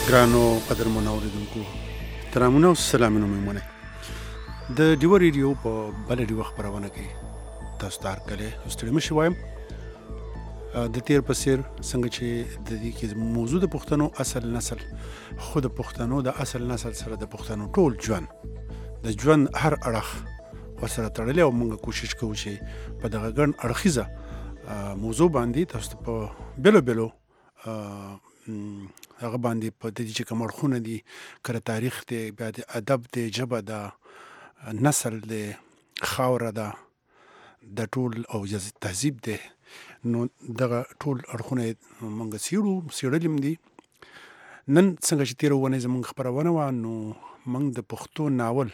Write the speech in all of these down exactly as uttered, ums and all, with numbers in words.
ګرانو قدرمنو اوریدونکو ترامونه او سلامونه مېمونه د ډیو ریډیو په بل ډیو خبرونه کې تاسو ته کله ستړي مشي وایم د تیر په سیر څنګه چې د دې کې موضوع د پښتنو اصل نسل خود پښتنو د اصل نسل سره د پښتنو ټول ژوند د ژوند هر اړخ ورسره تړلی او موږ کوشش کوو چې په دغه ګڼ اړخیزه موضوع باندې تاسو په بلو بلو هغه باندې په دې چې کوم اړخونه دي کله تاریخ دی بیا د ادب دی ژبه ده نسل دی خاوره ده د ټول او تهذیب دی نو دغه ټول اړخونه موږ څېړو څېړلي هم دي نن څنګه چې تېره اونۍ زموږ خپرونه وه نو موږ د پښتو ناول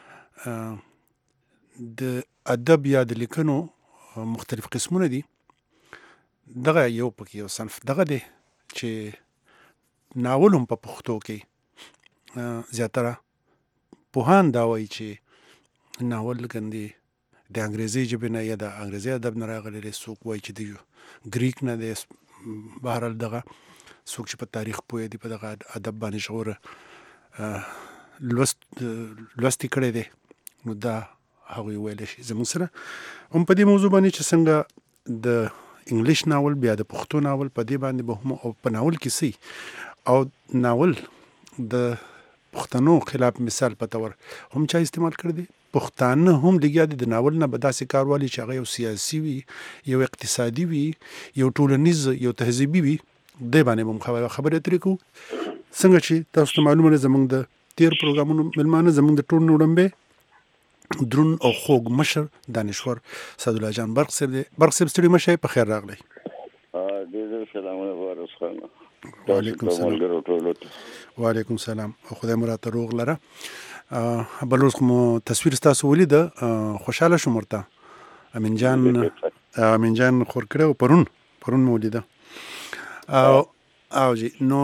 د ادب یا د لیکنو مختلف قسمونه دي دغه یو پکې یو صنف دغه دی چې ناول هم په پښتو کې زیاتره پوهان دا وایي چې ناول ګندي د انګریزي ژبې نه یا د انګریزي ادب نه راغلی دی څوک وایي چې د ګریک نه دی بهرحال دغه څوک چې په تاریخ پوهه دي په دغه ادب باندې شعور لوست لوستې کړی دی نو دا هغوی ویلی شي زموږ سره هم په دې موضوع باندې چې څنګه د انګلیش ناول بیا د پښتو ناول په دې باندې به هم او په ناول کې سي او ناول د پښتنو خلاف مثال په تور هم چا استعمال کړی دی پښتانه هم لګیا دي د ناول نه به داسې کار والي چې هغه یو سیاسي وي یو اقتصادي وي یو ټولنیز یو تهذیبي وي دې باندې هم خبرې اترې کوو څنګه چې تاسو ته معلومه ده زموږ د تیر پروګرامونو مېلمانه زموږ د ټول وړاندې درون او خوږ مشر دانشور سعدالله جان برق صاحب دی برق صاحب ستړي مشه په خیر راغلی ډېر سلامونه وارث خان وعلیکم السلام وعلیکم السلام خدای مو راته روغ لره بل روز مو تصویر ستاسو ولیده خوشحاله شوم ورته امین جان امین جان خور کړی پرون پرون مو ولیده او او جی نو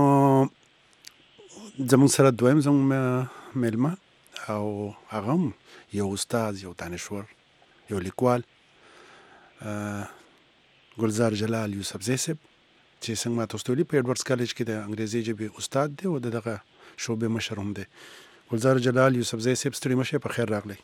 زموږ سره دویم زموږ میلمه او هغه هم یو استاد یو دانشور یو لیکوال ګلزار جلال یوسفزی صاحب چې څنګه ما تاسو ته ویلي په ایډورډز کالج کې د انګریزي ژبې استاد دی او د دغه شعبې مشر هم دی ګلزار جلال یوسفزی صاحب ستړي مشه په خیر راغلی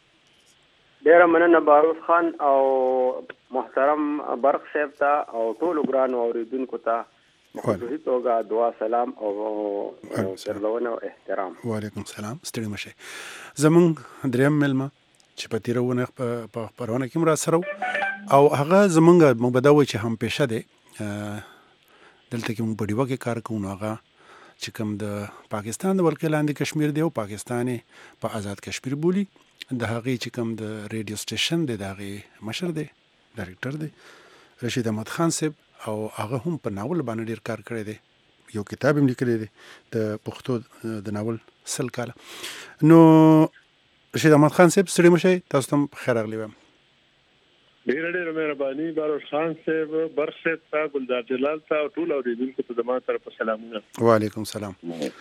ډېره مننه باروس خان او محترم برق صاحب ته او ټولو ګرانو اورېدونکو ته خصوصي توګه دعا سلام او سرلونه او احترام وعلیکم السلام ستړي مشه زمونږ دریم میلمه چې په تېره اونۍ په خپرونه کې هم را سره او هغه زمونږ موږ به دا وایو چې هم پیشه دی دلته کې موږ په ډیوه کې کار کوو نو هغه چې کوم د پاکستان د ولکې لاندې کشمیر دی او پاکستان په آزاد کشمیر بولي د هغې چې کوم د ریډیو سټیشن دی د هغې مشر دی ډایرکټر دی رشید احمد خان صاحب او هغه هم په ناول باندې ډېر کار کړی دی یو کتاب هم لیکلی دی د پښتو د ناول سل کاله نو رشید احمد خان صاحب ستړي مشئ تاسو ته هم پخیر راغلی وایم ډېره ډېره مهرباني باروس خان صاحب برق صاحب ته ګلزار جلال ته او ټول اورېدونکو ته زما طرفه سلامونه وعلیکم السلام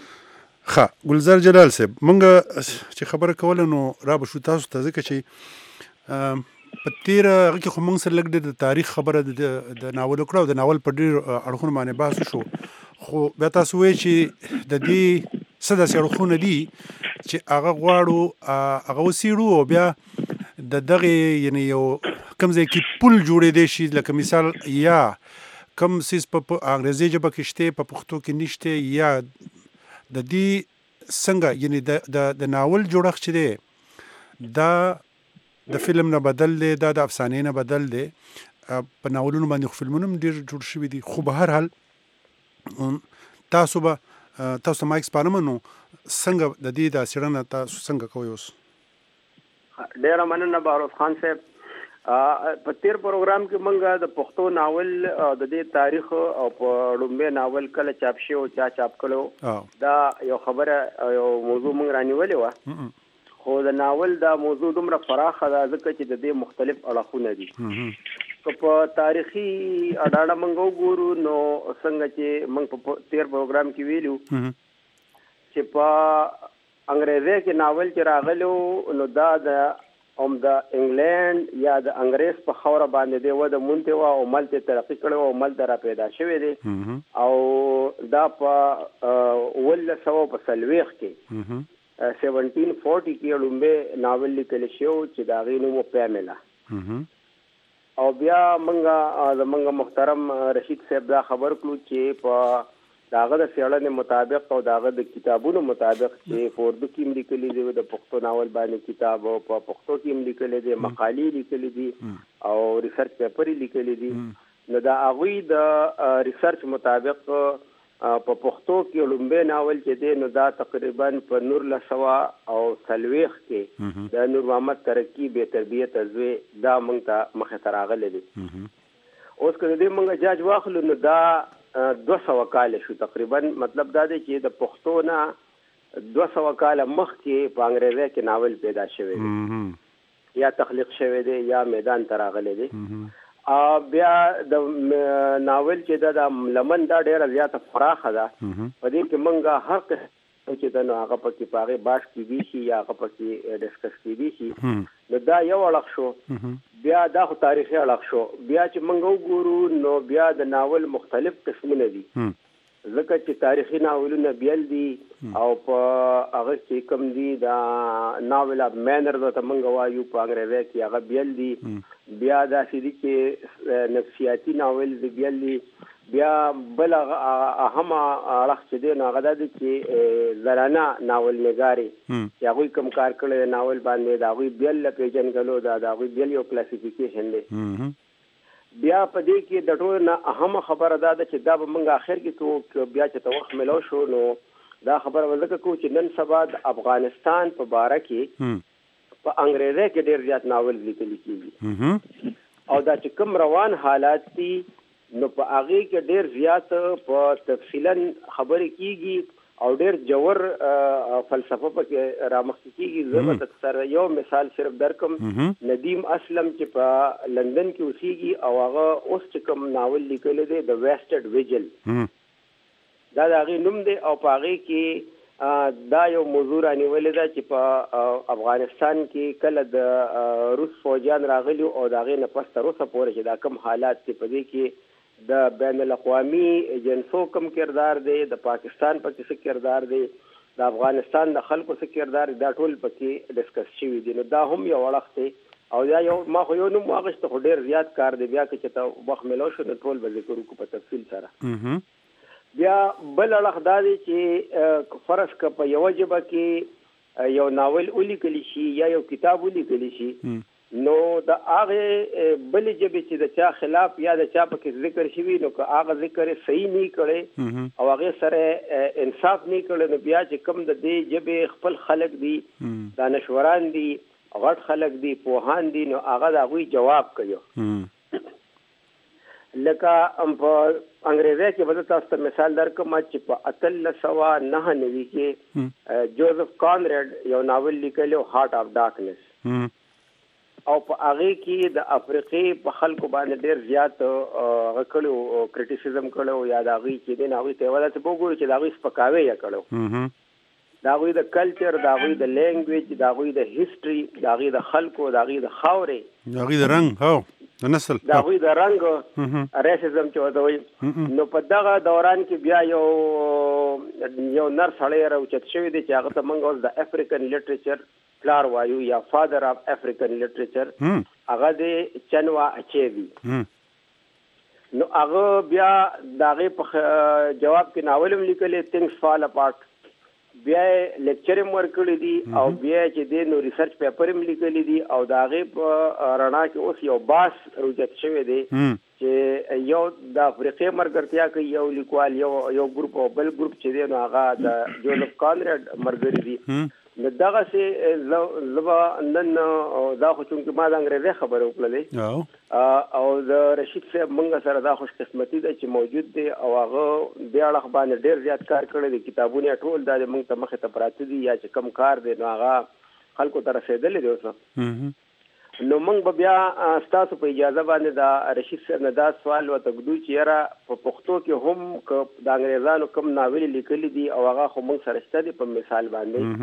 ښه ګلزار جلال صاحب موږ چې خبره کوله نو را به شو تاسو ته ځکه چې په تېره هغه کې خو موږ سره لږ ډېر د تاریخ خبره د ناول وکړه او د ناول په ډېر اړخونو باندې بحث وشو خو بیا تاسو وایئ چې د دې څه داسې اړخونه دي چې هغه غواړو هغه وڅېړو او بیا د دغې یعنې یو کوم ځای کې پل جوړېدی شي لکه مثال یا کوم څیز په انګریزي ژبه کې شته په پښتو کې نشته یا د دې څنګه یعنې د ناول جوړښت چې دی دا د فلم نه بدل دی دا د افسانې نه بدل دی په ناولونو باندې خو فلمونه هم ډېر جوړ شوي دي خو به هر حال تاسو به تاسو ته ما سپارم نو څنګه د دې دا څېړنه تاسو څنګه کوئ اوس ډېره مننه باروس خان صاحب په تیر پروګرام کې موږ د پښتو ناول د دې تاریخ او په لومړی ناول کله چاپ شوی او چا چاپ کړی دا یو خبره یو موضوع موږ رانیولې وه خو د ناول دا موضوع دومره پراخه ده ځکه چې د دې مختلف اړخونه دي که په تاریخي اډاړه موږ وګورو نو څنګه چې موږ په تیر پروګرام کې ویلو چې په انګریزي کې ناول چې راغلو نو دا د هم د انګلند یا د انګریز په خوره باندې دی وده مونته وا او ملته ترقی کړو او ملته را پیدا شوی دی او دا په ول سو په سلويخ کې سبعتر چالیس کې لومبه ناول لیکل شو چې دا غینو مو پیملا او بیا منګه د منګه محترم رشید صاحب دا خبر کړو چې په داغه د سیړنې مطابق او داغه د کتابونو مطابق چې فوردو کې لیکلي دي د پښتو ناول باندې کتاب او په پښتو کې لیکلي دي مقالې لیکلي دي او ریسرچ پیپر لیکلي دي نو دا هغه د ریسرچ مطابق په پښتو کې لومبه ناول چې دی نو دا تقریبا په نور لسوا او سلويخ کې د نور محمد ترکی به تربیت ازوي دا مونږ ته مخه تراغله دي اوس کله دې مونږه جاج واخلو نو دا دو سو کال شو تقریبا مطلب دا دی چې د پښتو نه دو سو کال مخکې په انګریزي کې ناول پیدا شوی دی یا تخلیق شوی دی یا میدان ته راغلی دی بیا د ناول چې د لمن دا ډېره زیاته فراخه ده په دې کې موږ هر چې د هغه پکې پاغه باش کې دي شي یا هغه پکې ډسکس کې دي شي نو دا یو اړخ شو بیا دا خو تاریخي اړخ شو بیا چې موږ وګورو نو بیا د ناول مختلف قسمونه دي ځکه چې تاریخي ناولونه بیل دي او په هغه کې کوم دي دا ناول اف مینر د موږ وایو په انګریزي کې هغه بیل دي بیا دا چې دي نفسیاتي ناول دی بیل دي بیا بل اهم اړخ چې دی نو هغه د چې زرانه ناول نګاري چې هغه کوم کار کړی ناول باندې دا هغه بیل پیژنګلو دا دا هغه بیل یو کلاسیفیکیشن دی بیا په دې کې د ټول نه اهم خبره ده چې دا به موږ اخر کې کو بیا چې توخ ملو شو نو دا خبره ولکه کو چې نن سبا د افغانستان په باره کې په انګریزي کې ډېر زیات ناول لیکل کیږي او دا چې کوم روان حالات دي نو په هغه کې ډېر زیات په تفصیلا خبرې کیږي او ډېر جوور فلسفه پکې رامخکې کیږي زه به اکثر یو مثال صرف درکم ندیم اسلم چې په لندن کې اوسېږي او هغه اوس چې کوم ناول لیکلی دی د ویسټډ ویجل دا د هغې نوم دی او په هغې کې دا یو موضوع رانیولې ده چې په افغانستان کې کله د روس فوجیان راغلي او د هغې نه پس تر اوسه پورې چې دا کوم حالات دي په دې کې د بین الاقوامي ایجنسو کم کردار دی د پاکستان پکې څه کردار دی د افغانستان د خلکو څه کردار دی دا ټول پکې ډسکس شوي دي نو دا هم یو اړخ دی او یا یو ما خو یو نوم واغشته خو ډېر زیات کار دی بیا که چې ته وخت میلو شو نو ټول به ذکر وکړو په تفصیل سره بیا بل اړخ دا دی چې فرض که په یوه ژبه کې یو ناول ولیکلی شي یا یو کتاب ولیکلی شي نو د هغه بل جبه چې د چا خلاف یا د چا پکې ذکر شوی نو که هغه ذکر صحیح نه کړي او هغه سره انصاف نه کړي نو بیا چې کوم د دې جبه خپل خلق دي دانشوران دي غټ خلق دي پوهان دي نو هغه د هغوی جواب کوي لکه په انګریزي کې به تاسو ته مثال درکم چې په اتلس سوه نهه نوي کې جوزف کانریډ یو ناول لیکلی هارت اف ډارکنس او په هغه کې د افریقې په خلکو باندې ډېر زیات هغه کړو کریټیسیزم کړو یا د هغوی چې دی نو هغوی ته یې ویل چې وګورو چې د هغوی سپکاوی یې کړو د هغوی د کلچر د هغوی د لینګویج د هغوی د هسټري د هغوی د خلکو د هغوی د خاورې د هغوی د رنګ هو د نسل د هغوی د رنګ ریسیزم چې ورته وایي نو په دغه دوران کې بیا یو یو نر سړی راوچت شوی دی چې هغه ته موږ اوس د افریقن لټریچر پلار وایو یا فادر اف افریقن لټریچر هغه د چنوا اچیوي نو هغه بیا د هغې په جواب کې ناول هم لیکلی تھنگس فال اپارټ بیا یې لیکچر هم ورکړي دي او بیا چې دی نو ریسرچ پیپر هم لیکلی دي او د هغې په رڼا کې اوس یو باس روجت شوی دی چې یو د افریقې ملګرتیا کوي یو لیکوال یو یو ګروپ او بل ګروپ چې دی نو هغه د جوزف کانریډ ملګري دي نو دغسې زه به نن دا خو چونکې ما د انګریزۍ خبرې وکړلې او د رشید صاحب موږ سره دا خوش قسمتي ده چې موجود دی او هغه دې اړخ باندې ډېر زیات کار کړی دی کتابونه یې ټول دا موږ ته مخې ته پراته دي یا چې کم کار دی نو هغه خلکو ته رسېدلی دی اوس نو موږ به بیا ستاسو په اجازه باندې د رشید صاحب نه دا سوال ورته ږدو چې یاره په پښتو کې هم که د انګریزانو کوم ناول لیکلي دي او هغه خو موږ سره شته دي په مثال باندې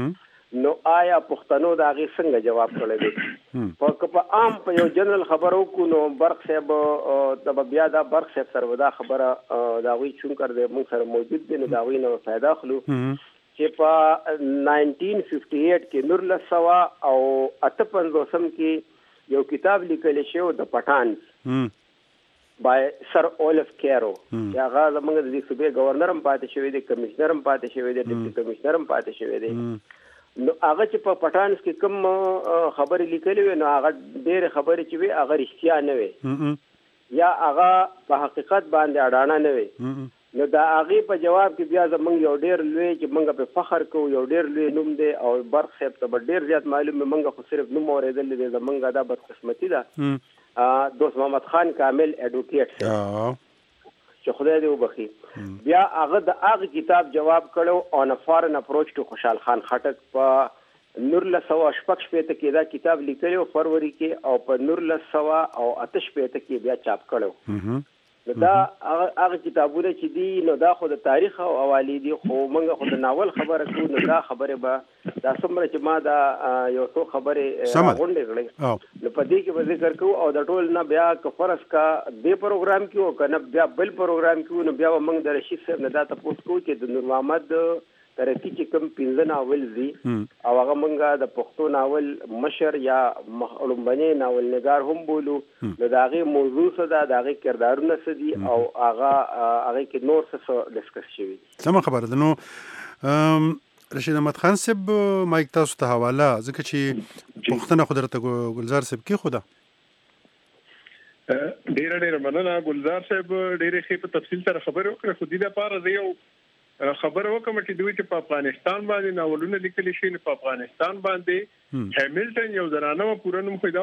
نو آیا پښتنو دا غي څنګه جواب کړی دی په په عام په یو جنرال خبرو کو نو برق صاحب د بیا دا برق صاحب سره ودا خبره دا وی چون کړ دې موږ سره موجود دي نو دا وی نو فائدہ خلو چې په نائنټین ففټی ایټ کې نور لسوا او اته پنځوسم کې یو کتاب لیکل شوی د پټان بای سر اولف کیرو چې هغه زموږ د صوبې گورنر هم پاتې شوی دی کمشنر هم پاتې شوی دی ډیپټي کمشنر هم پاتې شوی دی نو هغه چې په پټانس کې کوم خبرې لیکلې وي نو هغه ډېرې خبرې چې وي هغه رښتیا نه وي یا هغه په حقیقت باندې اډانه نه وي نو دا هغې په جواب کې بیا زموږ یو ډېر لوی چې موږ په فخر کوو یو ډېر لوی نوم دی او برق صاحب ته به ډېر زیات معلوم وي موږ خو صرف نوم اورېدلی دی زموږ دا بدقسمتي ده دوست محمد خان کامل ایډوکیټ چې خدای دې وبخي بیا هغه د هغه کتاب جواب کړو آن ا فارن اپروچ ټو خوشحال خان خټک په نورله سوا شپږ شپېته کې دا کتاب لیکلی فروری کې او په نورله سوا او اته شپېته کې بیا چاپ کړو نو دا هغه کتابونه چې دي نو دا خو د تاریخ او حوالې دي خو موږ خو د ناول خبره کوو نو دا خبره به دا څومره چې ما دا یو څو خبرې غونډې کړې نو په دې کې به ذکر کوو او د ټول نه بیا که فرض کا دې پروګرام کې او که نه بیا بل پروګرام کې نو بیا به موږ د رشید صاحب نه دا تپوس کوو چې د نور محمد ترقي چې کوم پنځه ناول دي او هغه مونږه د پښتو ناول مشر یا لومبنی ناول نگار هم بولو نو د هغې موضوع څه ده د هغې کردارونه څه دي او هغه هغې کې نور څه ډسکس شوي دي سمه خبره ده نو رشید احمد خان صاحب مایک تاسو ته حواله ځکه چې پوښتنه خو درته ګلزار صاحب کې خو ده ډېره ډېره مننه ګلزار صاحب ډېرې ښې په تفصیل سره خبرې وکړې خو دې دپاره زه یو خبره وکم چې دوی چې په افغانستان باندې ناولونه لیکلي شي نو په افغانستان باندې هیملټن یو زنانه پوره نوم خو دا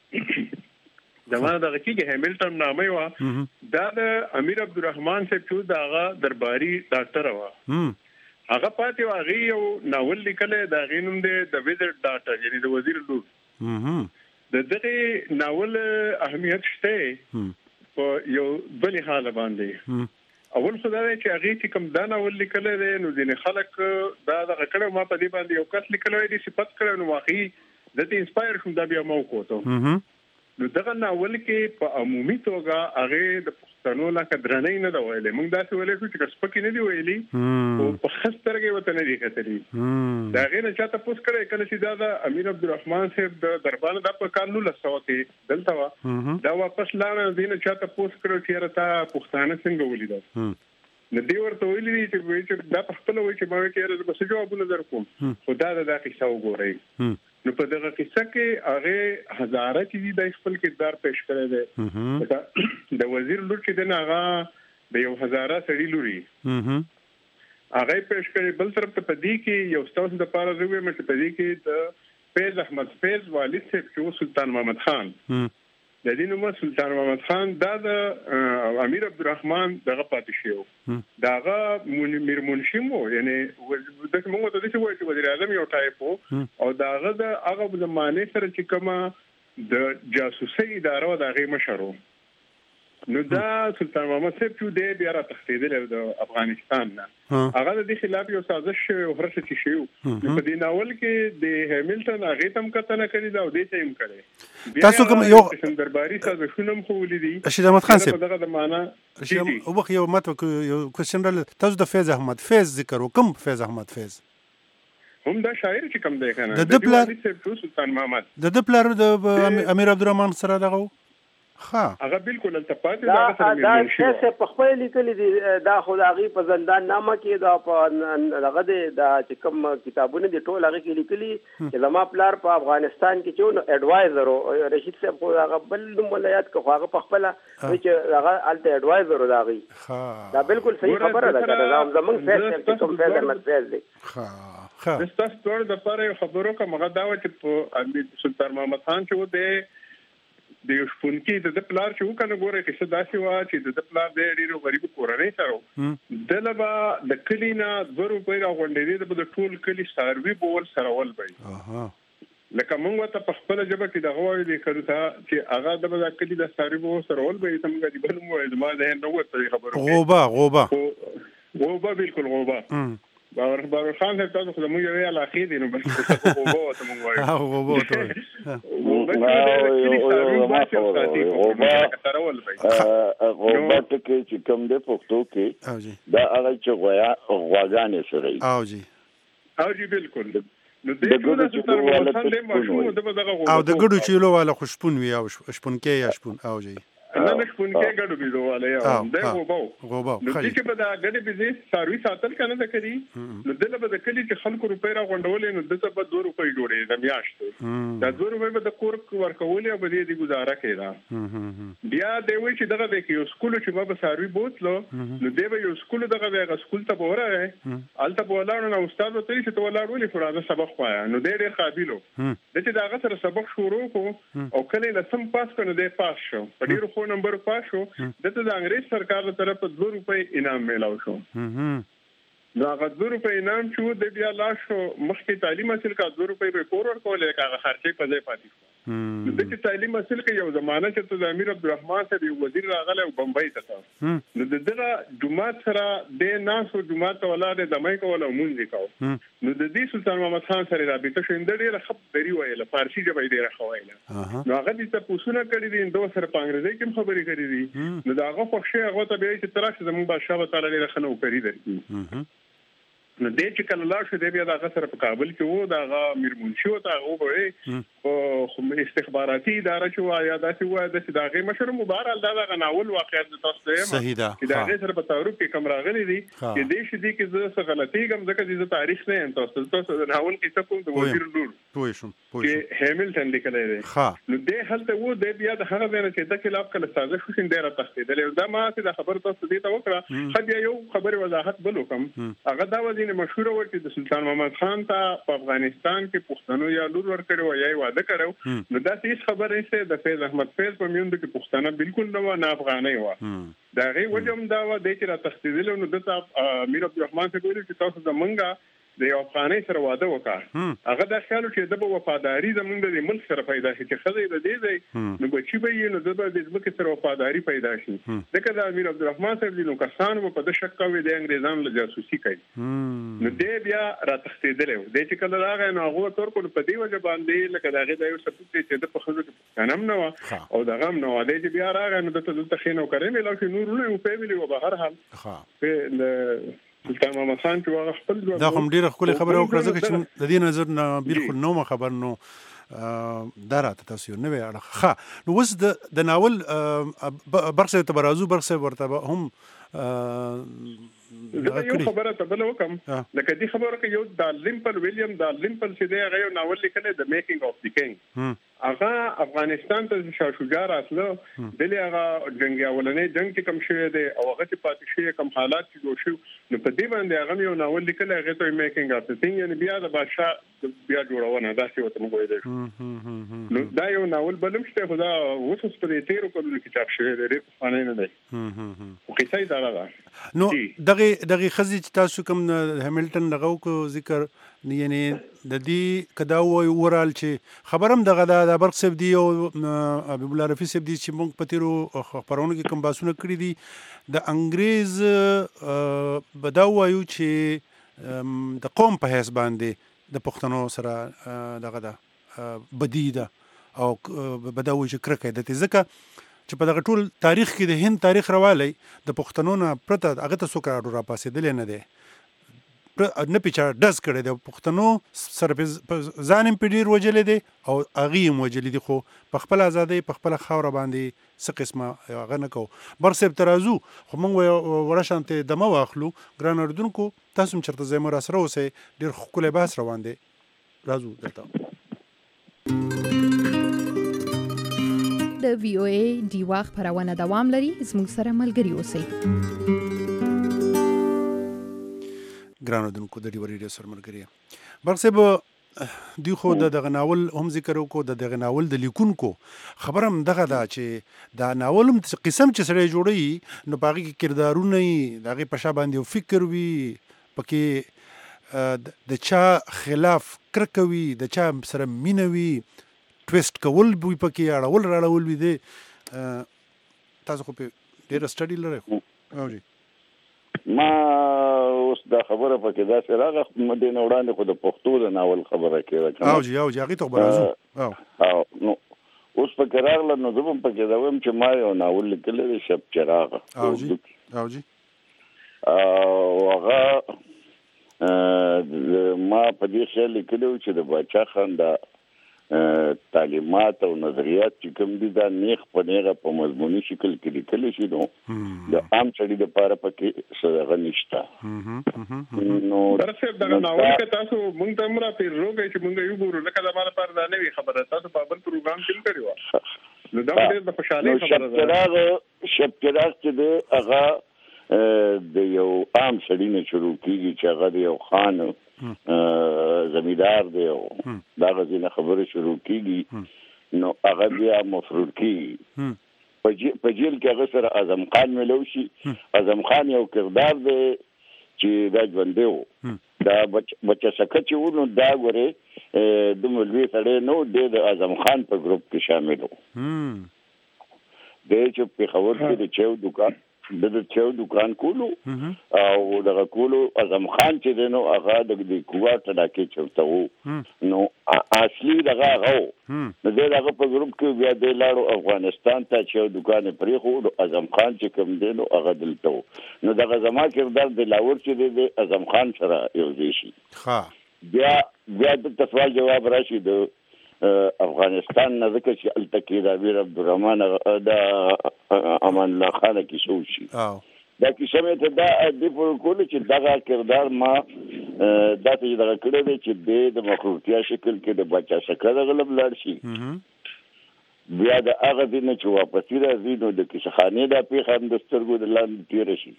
زمانه دغه کې هیملټن نامه و دا د امیر عبدالرحمن صاحب چې دغه درباري ډاکټر و هغه پاتې هغه یو ناول لیکلی د هغې نوم دی د وزیر ډاکټر یعنی د وزیر لور د دغه ناول اهمیت شته په یو بل حال باندې اول خو دا دی چې هغې چې کوم دا ناول لیکلی دی نو ځینې خلک دا دغه کړی ما په دې باندې یو کس لیکلی دی صفت کړی نو واقعي زه ته انسپایر شوم دا بیا ما وکوتو نو دغه ناول کې په عمومي توګه هغې د پښتنو لکه درنۍ نه ده ویلې موږ داسې ویلی شو چې که سپکې نه دي ویلي خو په ښه سترګې ورته نه دي کتلي د هغې نه چا تپوس کړی کله چې دا د امیر عبدالرحمن صاحب د دربار دا په کال نولس سوه کې دلته وه دا واپس لاړه دې نه چا تپوس کړی چې یاره تا پښتانه څنګه ولیدل نو دې ورته ویلي دي چې دا په خپله وایي چې ما وایي چې یاره زه به څه جوابونه در کوم خو دا د دا قصه وګورئ نو په دغه قصه کې هغه هزاره چې دي د خپل کردار پیش کړی دی د وزیر لور چې دی هغه د یو هزاره سړي لوري هغه پیش کړی بل طرف ته په دې کې یو ستاسو دپاره زه وایم چې په دې کې د فیض احمد فیض والد صاحب چې سلطان محمد خان د دې نوم سلطان محمد خان دا د امیر عبدالرحمن دغه پاتې شو داغه میر منشم وو یعنی دغه موږ ته دې وایي چې وزیر اعظم یو ټایپ وو او داغه د هغه زمانه سره چې کومه د جاسوسي اداره دغه مشرو نو دا سلطان محمد صاحب چې دی بیا را تښتېدلی د افغانستان نه هغه د دې خلاف یو سازش شوی او هرڅه چې شوي نو په دې ناول کې د هیملټن هغې ته هم کتنه کړې ده او دې ته یې هم کړې تاسو کوم یو درباري سازشونه هم خو ولیدي رشید احمد خان صاحب دغه د معنا وبخ یو ماته یو کوېسچن راغلی تاسو د فیض احمد فیض ذکر وکم فیض احمد فیض هم دا شاعر چې کوم دی کنه د د پلار سلطان محمد د د پلار د امیر عبدالرحمن سره دغه ها هغه بالکل التفاته دا سره دا څه په خپل لیکلي دي دا خو د هغې په زندان نامه کې دا په دغه دی دا چې کوم کتابونه دي ټول هغې کې لیکلي چې زما پلار په افغانستان کې چې نو ایډوایزر و رشید صاحب خو هغه بل نوم ولا یاد کړه خو هغه په خپله وایي چې هغه هلته ایډوایزر و د هغې دا بالکل صحیح خبره ده که دا زموږ فیض صاحب چې کوم فیض احمد فیض دی زه ستاسو دواړو دپاره یو خبر وکړم هغه دا وه چې په سلطان محمد خان چې و دی د یو شپونکي د د پلار چې وکنه ګوره کیسه داسې وه چې د د پلار د ډېرو غریبو کورنۍ سره دله به د کلي نه دوه روپۍ راغونډېدې ده به د ټول کلي څاروي به ول سرول به لکه موږ ورته په خپله ژبه کې دغه وایو دې ښځو ته چې هغه د به دا کلي د څاروي به ول سرول به یې ته موږ دې بل هم ووایو زما ذهن نه وته دې خبرو غوبه غوبه غوبه بالکل غوبه باور باور خان ته تاسو خو موږ یو علاقه دي نو بس څه وګورو ته موږ وایو ها وګورو ته غوبات کې چې کوم د پښتو کې دا هغه چې غویا غواګانې سره او جی او جی بالکل نو د ګډو چیلو والا او د ګډو چیلو والا خوشپون وي او شپون کې یا شپون او جی نه نه شپون کې ګډو بيزو والا یا دا غوباو غوباو نو چې په دا ګډه بيزي سروي ساتل کنه دا کوي نو دله به د کلی چې خلکو روپې را غونډولې نو دته په دوه روپۍ جوړې د میاشتې دا دوه روپۍ به د کور ورکولې او به دې گزاره کړه بیا دی وی چې دغه د یو سکول چې به سروي بوتلو نو دی به یو سکول دغه د سکول ته وره الته بولاړو نو استاد ته چې ته ولاړولې فراده سبق وایا نو دی ډېر قابلو د چې داغه سره سبق شروع کو او کله لسم پاس کنه دی پاس شو په ډیرو نمبر پاس شو دته د انګريز سرکار له طرفه دوه روپۍ انعام ملاو شو نو هغه دوه روپۍ انعام شو د بیا لا شو مخکې تعلیم حاصل کا دوه روپۍ به کور ورکولې هغه خرچې په ځای پاتې شو نو د چې تعلیم حاصل کې یو زمانہ چې د امیر عبدالرحمن صاحب وزیر راغله او بمبئی ته نو دغه جمعه سره د ناسو جمعه ته ولاده د مې کوله مونږ کاو نو د دې سلطان محمد خان سره رابطه شو اند ډیره خبري ویله فارسی ژبه ډیره خوایله نو هغه د تاسو نه کړی دي دوه سره په انګریزي کې خبرې کړې دي نو دا هغه په شی هغه ته به چې ترڅ زموږ بادشاہ تعالی ډیره خنو کړی درکې نو دې چې کله لا شو دې بیا د سره په کابل کې وو دا امیر منشي او تا هغه په استخباراتي اداره چې وایا دا چې وایا د داغه مشر مبارک دا د ناول واقعیت د تاسو ته صحیح ده چې دا سره په تعارف کې کم راغلي دي چې دې شې دي کې زه څه غلطي کوم ځکه چې تاریخ نه تاسو تاسو د ناول کې څه کوم د وزیر لور پوه شم پوه شم چې هیملټن لیکلی دی نو دې هلته وو د بیا د هغه ځای چې د خلاف کله سازش وشین ډیره تخته دا ما چې د خبر تاسو دې ته وکړه خو بیا یو خبر وضاحت بل وکم هغه دا وځي مشهور و چې د سلطان محمد خان ته په افغانستان کې پښتنو یا لور ورکړو یا واده کړو نو دا هیڅ خبره نشته د فیض احمد فیض په میوند کې پښتانه بالکل نه نه افغاني و دا غي وجم دا و د چې را تخصیدل نو د امیر عبدالرحمن څخه ویل چې تاسو د منګه د افغاني سره واده وکړ هغه د خیال چې د وفاداری زمونږ د ملک سره پیدا شي چې خزې د دې دی نو بچي به نو د د ځمکې سره وفاداری پیدا شي ځکه د امیر عبدالرحمن صاحب نو کسان په د شک کوي د انګريزانو له جاسوسي کوي نو دې بیا را تخصیدل د چې کله راغی نو هغه تور کو په دې وجه باندې لکه داغه د یو سپورت چې د په خزو کې کنم نو او دغه نو د دې بیا راغی نو د ته خینو کړې مې لکه نور نه په ویلي و بهر حال په سلطان محمد خان چې هغه خپل دا کوم ډیره خپل خبره وکړه ځکه چې د دې نظر نه بالکل نو خبر نو دا راته تاسو نه وی اړه ښه نو اوس د د ناول برخه ته برازو برخه ورته هم دا یو خبره ته بل وکم لکه دې خبره کې یو د لیمپل ویلیام د لیمپل چې دی هغه یو ناول لیکلی د میکینګ اف دی کینګ هغه افغانستان ته شاه شجاع راتله دلې هغه جنگ اولنې جنگ کې کم شوی دی او هغه چې پاتې شوی کم حالات چې جوړ شو نو په دې باندې هغه یو ناول لیکلی هغه ته میکینګ اف دی کینګ یعنی بیا د بادشاہ بیا جوړونه دا څه وته موږ وایو نو دا یو ناول بلم شته خدا اوس په دې تیرو کلو کې چاپ شوی دی په فانې نه دی او کیسه دا ده نو دغه دغه خزي چې تاسو کوم هیملټن دغه کو ذکر یعنی د دې کدا وای ورال چې خبرم دغه د برق سب دی او ابي الله رفیع سب دی چې موږ پتیرو خبرونه کې کوم باسونه کړی دي د انګريز بداو وایو چې د قوم په حساب باندې د پښتنو سره دغه د بدیده او بداو چې کرکه د ځکه چې په دغه ټول تاریخ کې د هند تاریخ راوالی د پښتنو نه پرته هغه ته څوک را پاسېدلی نه دی نه پیچا ډز کړی دی پښتنو سره ځان یې په ډېر وجلی دی او هغې هم وجلی دي خو په خپله ازادۍ په خپله خاوره باندې څه قسمه هغه نه کوو بر صاحب ته راځو خو موږ وړه شانتې دمه واخلو ګران اردونکو تاسو هم چېرته ځای مو راسره اوسئ ډېر ښکلی بحث روان دی راځو دلته د وی او ای ډیوا خبرونه دوام لري زموږ سره ملګري اوسئ ګرانو دونکو د ډیوري ډیر سره ملګری برڅه دی خو د دغه ناول هم ذکر وکړو د دغه ناول د لیکونکو خبرم دغه دا چې دا ناول هم قسم چې سره جوړي نو باغی کردارونه دغه په شابه باندې فکر وی پکې د چا خلاف کرکوي د چا سره مینوي ټویسټ کول وي پکې اړول راړول وي دي تاسو خو په ډیر سټډي لرئ او جی ما اوس دا خبره پکې دا سره راغله مدینه وړاندې خو د پښتو د ناول خبره کېده او جی او جی هغه ته برازو او او نو اوس پکې راغله نو زه هم پکې دا وایم چې ما یو ناول لیکلی دی شب چراغ او جی او جی او هغه ما په دې خیال لیکلی و چې د باچا خان دا تعلیمات او نظریات چې کوم دي دا نیخ په نیغه په مضموني شکل کې لیکل شي نو د عام چړي د پاره پکې څه غنښت نو درسه دا ناول کې تاسو مونږ ته مرا پیر روګي چې مونږ یو ګورو لکه دا مال پر دا نه وی خبره تاسو په بل پروګرام کې کړیو نو دا ډېر د خوشاله خبره ده شپچراغ شپچراغ چې د هغه د یو عام چړي نه شروع کیږي چې هغه د یو خان زمیدار دی او دا غزینه خبره شروع کیږي نو هغه بیا مفرور کیږي په جیل کې هغه سره اعظم خان ملو شي اعظم خان یو کردار دی چې دا ژوند دی دا بچا سکه چې ونه دا غره د مولوی سره نو د اعظم خان په ګروپ کې شامل وو د چې په خبر کې د چاو دکان د چاو دکان کولو او دغه کولو اعظم خان چې دنو هغه د کوټه ډاکې چوته وو نو اصلي دغه هغه نو دغه په ګروپ کې بیا د لاړو افغانستان ته چاو دکان پرې خو اعظم خان چې کوم دنو هغه دلته نو دغه زما کردار د لاور چې د اعظم خان سره یو ځای شي ها بیا بیا د سوال جواب راشي د افغانستان نه ځکه چې التکی د امیر عبدالرحمن د امان الله خان کې شو شي دا کیسه مې ته دا د په کول چې دغه کردار ما دا ته دغه کړی دی چې د مخروطیا شکل کې د بچا شکل غلب لاړ شي بیا د هغه دین چې واپس راځي نو د کیسه خانه د پیغام د سترګو د لاندې تیر شي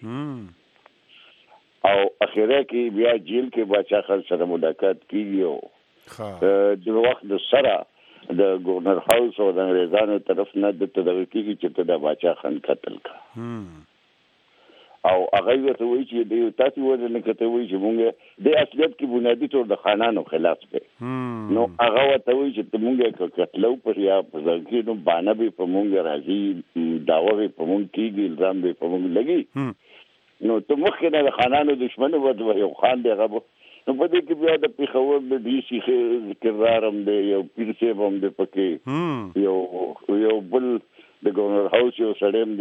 او اخیره کې بیا جیل کې بچا خل سره ملاقات کیږي د وخت د سره د گورنر هاوس او د انګریزانو طرف نه د تدوی کیږي چې د باچا خان قتل کا او هغه ته وایي چې د تاسو ورنه کته وایي چې مونږ د اصلیت کې بنیادی تور د خانانو خلاف دی نو هغه ته وایي چې مونږه قتلو پر یا په ځکه نو باندې به په مونږ راځي داوی په مونږ کېږي الزام به په مونږ لګي نو ته مخکې نه د خانانو دشمن و یو خان دی هغه نو په دې کې بیا د پیښور د ډي سي کردار هم دی یو پیر صاحب هم دی پکې یو یو بل د گورنر هاوس یو سړی هم دی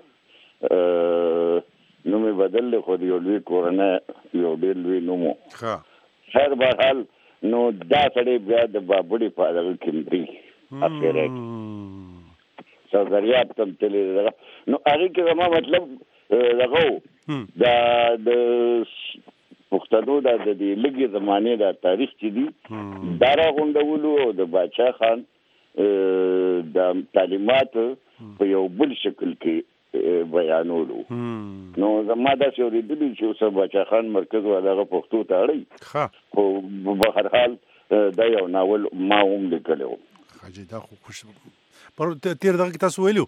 هغه نو مې بدل له خو یو لوی کورنه یو ډېر لوی نومو خیر بهرحال نو دا سړی بیا د بابړي په هغه کې دی اخیره کې سرداریاب تم تللی نو هغه کې زما مطلب دغه دا د پښتنو د دې لګي زمانه د تاریخ چې دی دا راغونډولو او د باچا خان د تعلیمات په یو بل شکل کې بیانولو نو زما دا شوري د دې چې اوس باچا خان مرکز ولغه پښتو ته اړي خو په هر حال دا یو ناول ما هم لیکلو حاجی دا خو خوش پر تیر دغه تاسو ویلو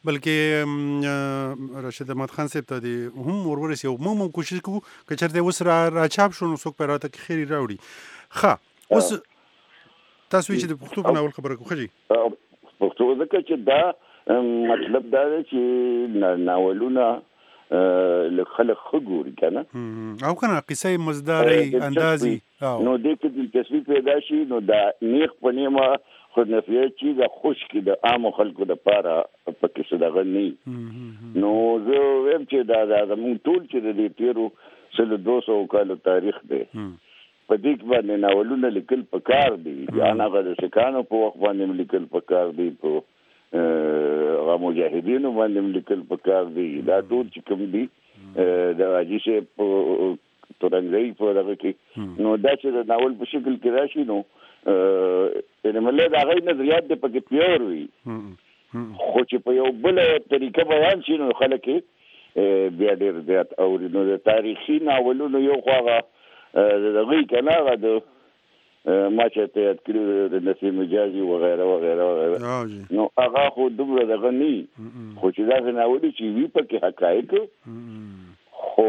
بلکې راشد احمد خان صاحب ته دی هم ورورس یو موږ کوشش کوو چې چرته وسره را چاپ شون څوک پیراته کې خيري راوړي ښه اوس تاسو چې د پښتو په ناول خبره کوخه پښتو ځکه چې دا مطلب دا دی چې ناولونه له خلک خګوري کنه او کنه قصه مزداري اندازي نو د دې تصویر پیدا شي نو دا نیخ په نیمه خو نفیه چې د خوش کې د عام خلکو د پاره په کې څه دغه نه نو زه ویم چې دا د مونږ ټول چې د دې تیرو سل دوه سوه کالو تاریخ دی په دې کې باندې ناولونه لیکل پکار دي یا هغه د سکانو په وخت باندې لیکل پکار دي په هغه مجاهدینو باندې لیکل پکار دي دا ټول چې کوم دي د اجیشه په ترنګي په دغه کې نو دا چې د ناول په شکل کې راشي نو ان مله دا غي نظریات د پکې پیور وي خو چې په یو بل طریقه بیان شي نو خلک بیا ډېر زیات او نو د تاریخي ناولونو یو خواغه د غي کنه د ما چې ته کړو د نسیم مجازي و غیره و غیره و غیره نو هغه خو دومره دغه ني خو چې دا ناول چې وی پکې حقایق خو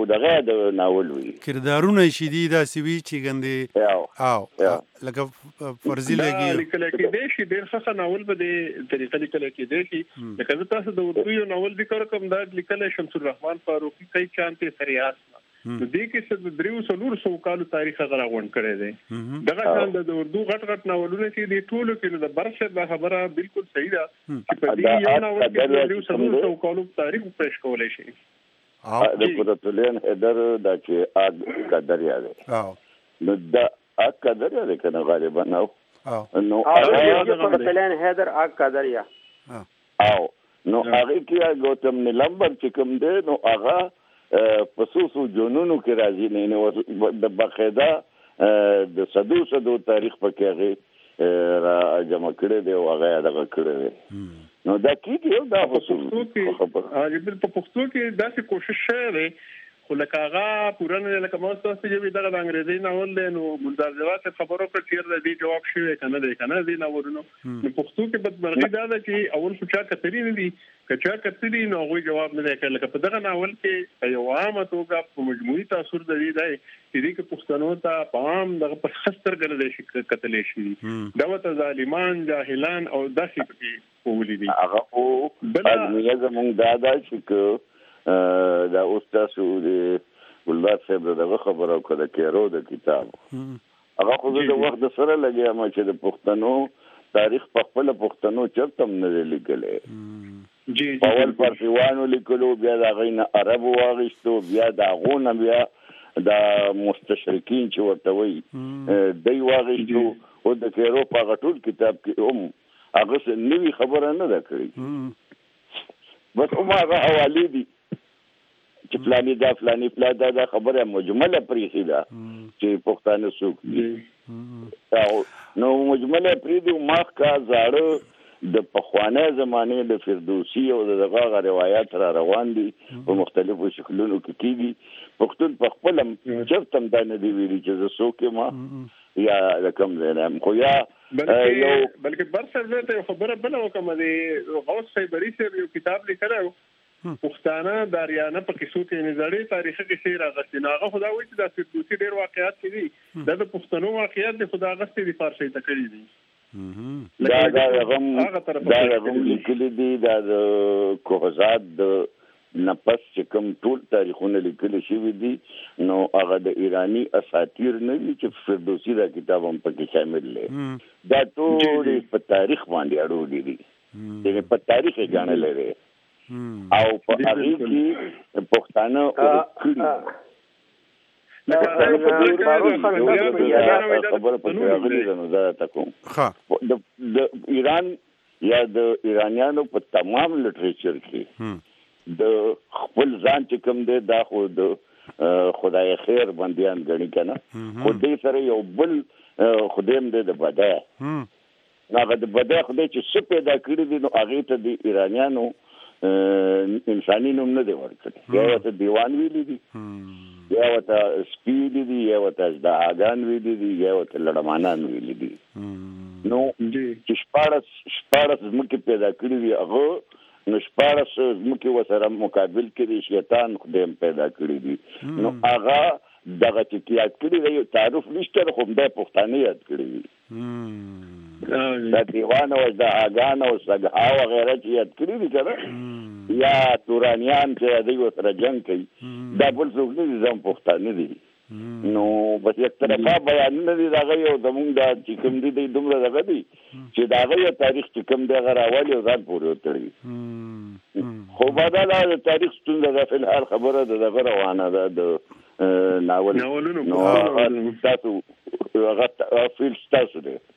دغه د ناول وي کردارونه شي دي داسې وي چې ګندې او لکه فرضي لګي لیکل کېدای شي ډېر ښه ناول په دې طریقه لیکل کېدای شي لکه تاسو د اردو یو ناول ذکر کوم دا لیکل شمس الرحمن فاروقي کای چانته سریاس نو دې کې څه د دریو څلور سو کالو تاریخ غراغون کړی دی دغه شان د اردو غټ غټ ناولونه چې دي ټولو کې د برشه د خبره بالکل صحیح ده چې په دې یو ناول کې د دریو څلور سو کالو تاریخ پېښ کولای شي د قدرتولین هدر د چې اګ قدر یاده نو د اګ قدر یاده کنه غالبا نو نو قدرتولین هدر اګ قدر یا او نو هغه کې ګوتم نلمبر چې کوم دی نو هغه پسوسو جنونو کې راځي نه نو د بقاعده د صدو صدو تاریخ پکې هغه را جمع کړی دی او هغه دغه کړی دی نو دا کیږي دا پښتو کې هغه په پښتو کې داسې کوشش شوی خو لکه هغه پورانه لکه ما تاسو چې دغه د انګریزي ناول دی نو ګلزار جواد خبرو کړ چې د دې جواب شوی کنه دی کنه دی ناولونو نو پښتو کې بدمرغي دا ده چې اول څه چا کتري نه دي کچا کتري نو هغه جواب نه دی کړل لکه په دغه ناول کې یو عامه توګه په مجموعي تاثیر دی دی چې دې کې پښتنو ته پام دغه په خستر ګرځي شي کتل شي دا وته ظالمان جاهلان او داسې پکې کولې دي هغه او بل زمونږ دادا چې دا استاد سعودي ګلدار صاحب دغه خبره وکړه کېرو د کتاب هغه خو د وخت سره لګیا ما چې د پښتنو تاریخ په خپل پښتنو چرته نه لیکلې جی اول پرسیوانو لیکلو بیا د غینه عربو واغشتو بیا د غونه بیا د مستشرقین چې ورته وي دی واغشتو او د کېرو په غټول کتاب کې هم هغه نوې خبره نه ده کړې بس هم هغه حواله دي چې فلانی دا فلانی فلانی دا, دا خبره مجمله پریخي ده چې پښتانه څوک دي نو مجمله پریدو ماخ کا زاړه د پخوانه زمانه د فردوسی او دغه روایت را روان دي په مختلفو شکلونو کې کیږي پښتون په خپلم چرتم دا نه دی ویلي چې څوک ما یا رقم زنم خو یا بلکې بلکې برسر ته خبره بل وکم دي غوث صاحب ریسر یو کتاب لیکلو پښتانه داریانه په کیسو کې نظری تاریخي کې شی راغستې ناغه خدا وایي چې د فردوسی ډیر واقعیات دي د پښتنو واقعیات د خدا غستې د فارسی ته کړی دي دا دا غم دا غم لیکلي دي د کوهزاد د نفس چې کوم ټول تاریخونه لیکل شوی دي نو هغه د ایرانی اساطیر نه دي چې فردوسی دا کتاب هم پکې شامل دی دا ټول په تاریخ باندې اړه دي چې په تاریخ کې ځان لري او په هغه کې پښتانه کړي خبره په هغه نه ده تکو د ایران یا د ایرانیانو په تمام لټریچر کې د خپل ځان چې کوم دی دا خو د خدای خیر بنديان غني کنه خو دې سره یو بل خدایم دې د بدای هغه د بدای خدای چې څه پیدا کړی دي نو هغه ته د ایرانیانو انساني نوم نه دی ورکړی یا ته دیوان ویلی دي یا ته سپیلی دي یا ته د اگان ویلی دي یا ته لړمانان ویلی دي نو چې شپارس شپارس زمکه پیدا کړی دي هغه نو شپارس زمکه وسره مقابل کړي شیطان خدای پیدا کړی دي نو هغه دغه چې یاد کړی دی تعارف نشته خو د پښتانه یاد کړی دي دا دیوان او د اگان او سګه او غیره چې یاد کړی دي کنه یا تورانیان چې دوی وسره جنگ کوي دا بل څوک نه دي زم پښتانه دي نو بس یک طرفه بیان نه دي داغه یو زمونږ د چې کوم دي د دومره دغه دي چې داغه یو تاریخ چې کوم دی غراوالي او ځان پورې وتړي خو بدل د تاریخ ستونزه ده په هر خبره دغه روانه ده د ناول نو تاسو هغه فیل تاسو دی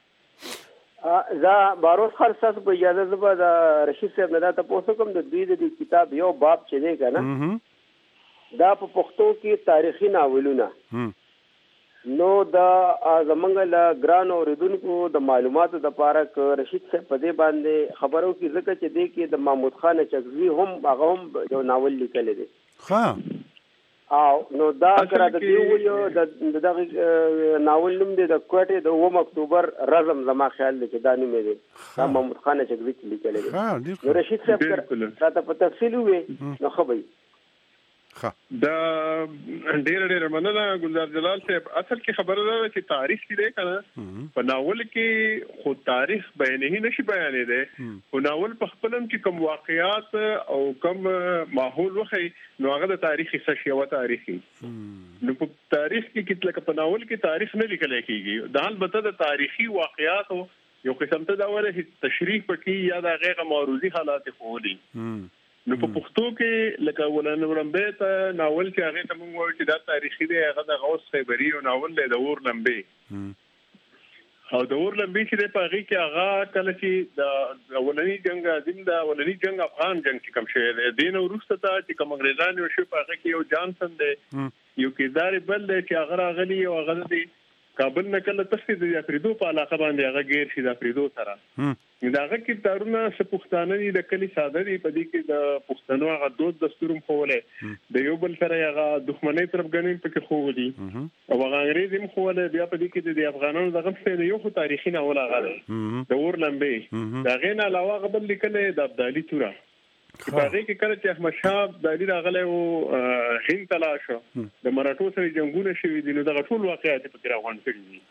زه باروس خان تاسو په اجازه زبا د رشید صاحب نه تاسو کوم د دوی د کتاب یو باب چې دی کنه دا په پښتو کې تاریخي ناولونه نو د زمنګ له ګران اوریدونکو د معلوماتو د پاره ک رشید صاحب په دې باندې خبرو کې ځکه چې دی کې د محمود خان چغزي هم هغه هم یو ناول لیکل دي ها او نو دا کرا د دیو د دغه ناول نوم دی د کوټه د اوم اکتوبر رزم زما خیال دی چې دا نوم دی دا محمود خان چغزي لیکل دي نو رشید صاحب راته په تفصیل وې نو خو به دا ډېر ډېر مننه ګلزار جلال صاحب. اصل کې خبره ده چې تاریخ دې کنه په ناول کې خو تاریخ بیانې نشي بیانې ده، او ناول په خپلم چې کوم واقعیات او کوم ماحول وخی نو هغه د تاریخي څه شی و تاریخي نو په تاریخ کې کله په ناول کې تاریخ نه لیکل کېږي. دا البته د تاریخي واقعیات یو قسم ته دا وره تشریح پکې یا د غیر معروضي حالات خولي. نو په پښتو کې لکه ولن ورمبه ته ناول چې هغه ته موږ وایو چې دا تاریخي دی، هغه د غوث خیبری او ناول له اور لمبه او د اور لمبه چې په هغه کې هغه کله چې د اولنی جنگ عظیم د اولنی جنگ افغان جنگ چې کوم شی دی دین ورسته ته چې کوم انګریزان یو شی په هغه کې یو جانسن دی یو کردار بل دی چې هغه راغلی او هغه دی کابل نه کله تفصیل د افریدو په علاقه باندې هغه غیر شي د افریدو سره داغه کې تارونه سپښتانه دي د کلی ساده دي په دې کې د پښتنو هغه دوه دستورم خوله د یو بل سره هغه دښمنۍ طرف غنین پکې خوولي او هغه انګريز هم خوله بیا په دې کې د افغانانو دغه څه یو خو تاریخي نه ولا غاله د اور لمبه دا غین علاوه غبل لیکل د ابدالي تورا په دې کې کله چې احمد شاه ابدالي راغله او هند تلاش د مراټو سره جنگونه شوي دي نو دغه ټول واقعیت په کې راغون کړی دي.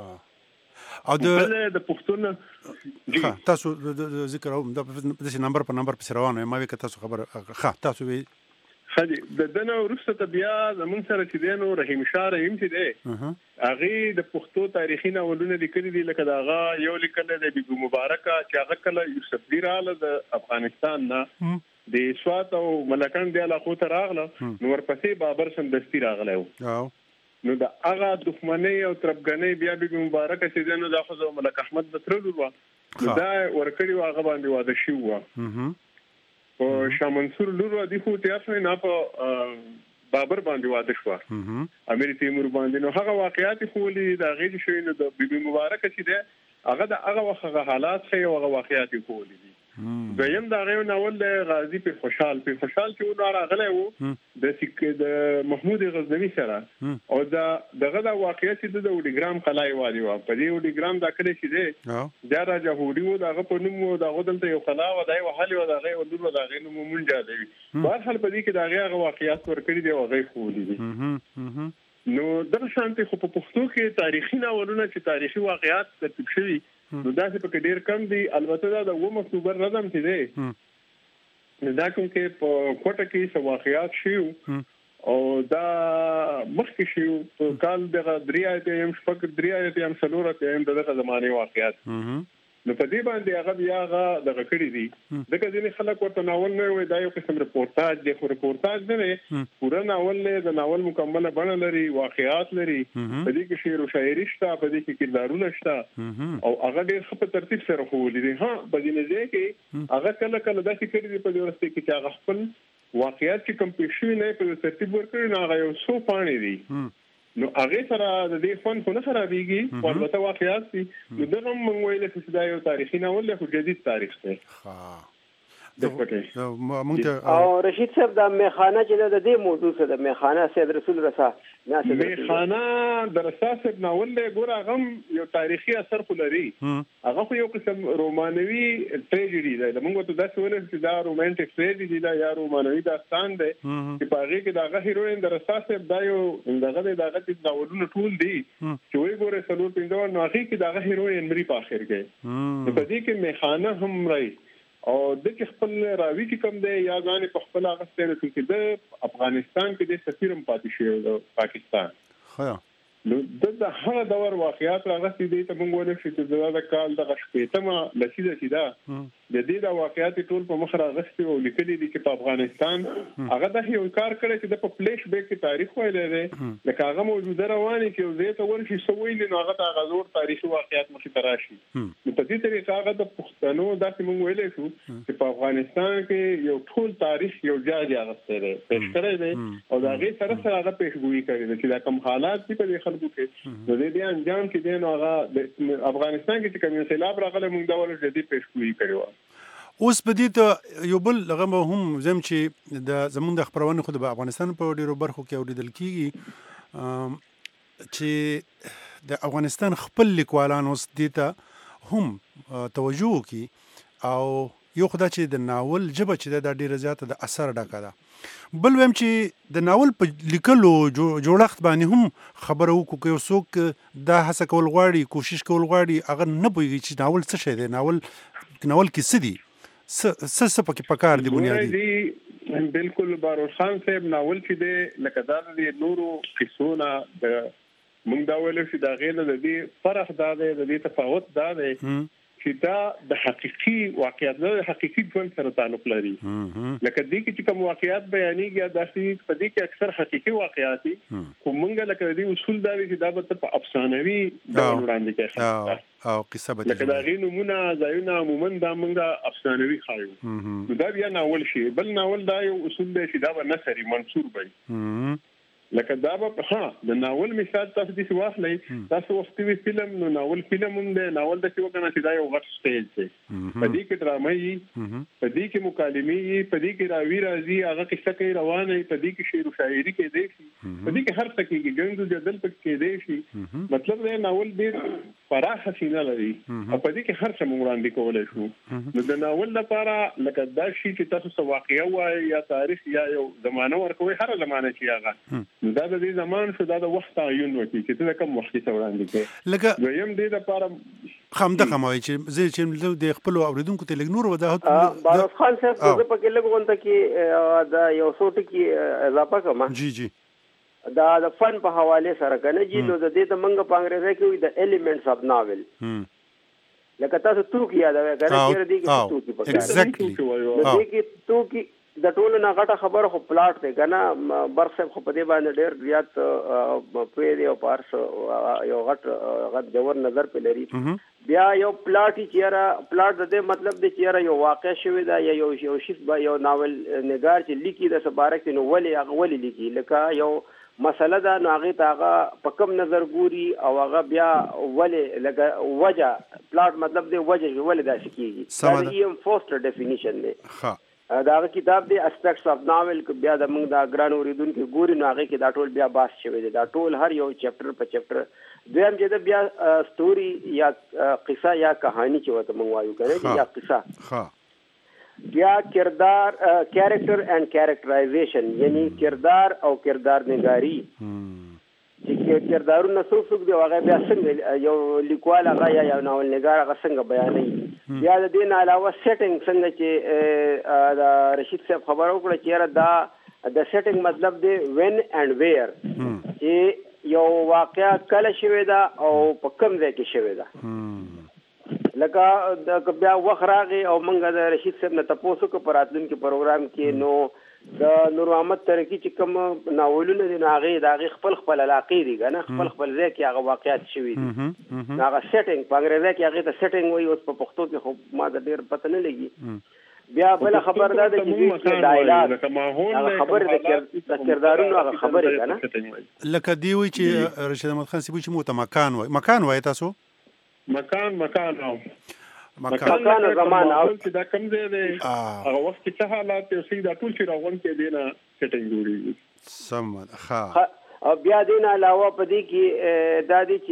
او د د پښتون ها تاسو د ذکر او د دې نمبر په نمبر په روانه ما وی که تاسو خبر ها تاسو وی خدي د دنه ورسته بیا زمون سره چې دینو رحیم شاه رحیم چې دی هغه د پښتو تاریخي ناولونه لیکلي دي لکه داغه یو لیکل دی بیبي مبارکه چې هغه کله یوسف بیراله د افغانستان نه د سوات او ملکان دی علاقو ته راغله نو ورپسې بابر سندستی راغله او نو دا هغه دښمنۍ او تربګنۍ بیا بیبي مبارکه چې دینو د خو ملک احمد بترلو وا دا ورکړی واغه باندې واده شي وا او شاه منصور لور دی خو ته اصلي نه په بابر باندې واده شو امیر تیمور باندې نو هغه واقعیت خو لې دا غي شوی نو د بیبي مبارکه چې ده هغه د هغه وخت حالات خو هغه واقعیت خو لې دویم دا غو ناول غازی په خوشحال په خوشحال چې و راغله وو د سکه د محمود غزنوی سره او دا دغه د واقعیت د وډیګرام قلای والی و په دې وډیګرام دا کله چې دی دا راځه هوډي و دغه په نوم و دغه دلته یو قلا و دای و حالي و دغه و دغه دغه نوم مونږه دی په هر حال په دې کې دا غو واقعیت ورکړي دی او غي خو دي نو د شانتي خو په پښتو کې تاریخي ناولونه چې تاریخي واقعیت ترتیب شوي نو دا چې په ډیر کم دي البته دا د و اکتوبر رقم چې دی دا کوم کې په کوټه کې څه واقعیات شي او دا مخکې شي په کال دغه دریایته يم شپږ دریایته يم څلورته يم دغه زماني واقعیات نو په دې باندې هغه بیا هغه دغه کړی دي دغه ځینې خلک ورته ناول نه وي دا یو قسم رپورتاج دی خو رپورتاج نه پورا ناول نه د ناول مکمله بڼه لري واقعیات لري په دې کې شعر او شاعري شته په دې کې کردارونه شته او هغه ډېر ښه په ترتیب سره خو لري ها په دې نه ځای کې هغه کله کله داسې کړی دی په دې ورسته کې چې هغه خپل واقعیات چې کوم پېښوي نه په ترتیب ورکړي نه هغه یو څو پاڼې دي نو هغه سره د دې فن خو نه خرابېږي او البته واقعیات دي نو دغه موږ ویل چې دا یو تاریخي ناول له جدید تاریخ دی ها او رشید صاحب د میخانه چې د دې موضوع سره د میخانه سید رسول رسا میخانه د رسا صاحب ناول له ګوره غم یو تاریخي اثر خو لري هغه خو یو قسم رومانوي ټریجډي دی موږ ته داسې ولر چې دا رومانټیک ټریجډي دی یا رومانوي داستان دی چې په هغه کې دغه هیروین د رسا صاحب دا یو دغه دغه د ناولونو ټول دی چې وی ګوره سلور پینځه نو هغه کې دغه هیروین مری په اخر کې په دې کې میخانه هم راي او د خپل راوي چې کوم دی یا ځان په خپل هغه ستنه چې د افغانستان کې د سفیرم پاتې شوی د پاکستان خو نو د هغه دور واقعیات راغلي دي ته موږ ولې چې د کال د شپېتمه لسیده چې دا د دې د واقعیات ټول په مخ راغستي او لیکلي دي چې په افغانستان هغه د یو کار کړی چې د په فلیش بیک کې تاریخ ویلې ده لکه هغه موجوده رواني چې زه ته ورشي سوي نه هغه د غزور تاریخي واقعیات مخ ته راشي نو په دې طریقه هغه د پښتنو داسې موږ ویلې شو چې په افغانستان کې یو ټول تاریخ یو ځای راغسته ده پېښ کړی دی او دا غي سره سره هغه پېښګوئی کړی چې دا کوم حالات دي په خلکو کې نو دې انجام کې دی نو هغه د افغانستان کې چې کوم سیلاب راغله موږ دا ول جدي پېښګوئی کړو اوس په دې ته یو بل لغه هم زم چې د زمون د خبرونه خو د افغانستان په ډیرو برخو کې اوریدل کیږي چې د افغانستان خپل لیکوالان اوس دې ته هم توجه کوي او یو خدا چې د ناول ژبه چې دا ډیره زیاته د اثر ډکه ده بل ویم چې د ناول په لیکلو جوړښت باندې هم خبره وکړو که یو څوک دا هڅه کول غواړي کوشش کول غواړي هغه نه پوهېږي چې ناول څه شی دی ناول ناول کې څه دي څه څه پکې پکار دي بنیادي بالکل باروش خان صاحب ناول چې دی لکه دا د نورو قصو نه د موږ دا ویل چې دا غیر د دې فرق دا دی د دې تفاوت دا دی چې دا د حقيقي واقعیت د حقيقي ژوند سره تعلق لري لکه دې کې چې کوم واقعیت بیانېږي دا چې په دې کې اکثر حقيقي واقعیت دي خو موږ لکه دې اصول دا دي چې دا به په افسانوي ډول وړاندې کوي او قصه به لکه دا غي نمونه ځایونه عموما دا موږ افسانوي خایو نو دا بیا ناول شي بل ناول دا یو اصول دی چې دا به نثري منثور وي لکه دا به ها د ناول مثال تاسو دې واخلئ تاسو وختي فلم نو ناول فلم هم دی ناول د څه وکنه چې دا یو غټ سټیج دی په دې کې ډرامه یي په دې کې مکالمې یي په دې کې راوی راځي هغه کیسه کوي روانه په دې کې شعر او شاعري کې دی په دې کې هر څه کې جنگ جدل پکې کې دی شي مطلب دا ناول ډېر فراخ سینه لري او په دې کې هر څه موږ وړاندې کولای شو نو د ناول لپاره لکه دا شي چې تاسو څه واقعي وایي یا تاریخ یا یو زمانه ورکوي هر زمانه چې هغه دا د دې زمان شو دا د وخت تعین وکړي چې ته کوم وخت څه وړاندې کوي لکه ویم دې لپاره خامده خموي چې زه چې د خپل اوریدونکو ته لګ نور وضاحت باروش خان صاحب زه په کې لګونته کې دا یو څوټ کې اضافه کوم جی جی دا د فن په حواله سره کنه جی نو د دې د منګ په انګریزي کې وي د ایلیمنټس اف ناول لکه تاسو تو کې یاد وای کنه چې دې کې تو کې پکې ایگزیکټلی دې کې تو کې د ټولو نه غټه خبره خو پلاټ دی کنه برسه خو په دې باندې ډېر زیات په دې او پارس یو غټ غټ جوړ نظر په لري بیا یو پلاټ چیرې پلاټ د دې مطلب دی چیرې یو واقع شوی دا یا یو یو شیف با یو ناول نگار چې لیکي د سبارک نو ولي هغه ولي لیکي لکه یو مسله دا نو هغه تاغه په کم نظر ګوري او هغه بیا ولي لکه وجه پلاټ مطلب دی وجه ولې دا شکیږي دا یو فوستر ډیفینیشن دی ها دا کتاب دی اسپیکټس اف ناول ک بیا د موږ دا ګران اوریدونکو ګوري نو هغه کې دا ټول بیا باس شوی دی دا ټول هر یو چپټر په چپټر دویم چې دا بیا سټوري یا قصه یا کہانی چې وته موږ وایو کنه یا قصه ها بیا کردار کیریکټر اینڈ کیریکټرایزیشن یعنی کردار او کردار نگاری چې کردارونه څوک څوک دی هغه بیا څنګه یو لیکوال هغه یا یو ناول نگار هغه څنګه بیانوي بیا د دې نه علاوه سیټینګ څنګه چې دا رشید صاحب خبر وکړه چې دا د سیټینګ مطلب دی وین اینڈ ویر چې یو واقعا کله شوی دا او په کوم ځای کې شوی دا لکه د بیا وخت راغی او موږ د رشید صاحب نه تاسو کو پراتلونکو پروګرام کې نو د نور محمد ترکی چې کوم ناولونه دي هغه د هغه خپل خپل علاقې دي کنه خپل خپل ځای کې هغه واقعیت شوی دي هغه سیټینګ په انګریزي کې هغه ته سیټینګ وایي اوس په پښتو کې خو ما د ډیر پته نه لګي بیا بل خبر ده چې ډایلاګ خبر د کردارونو هغه خبره کنه لکه دی وی چې رشید احمد خان سی چې مو مکان وای مکان وای تاسو مکان مکان او مکان زمان او چې دا کم ځای دی هغه وخت کې څه حالات او څه دا ټول چې راغون کې دی نه سیټینګ جوړیږي سم ښه او بیا دین علاوه په دې کې د دې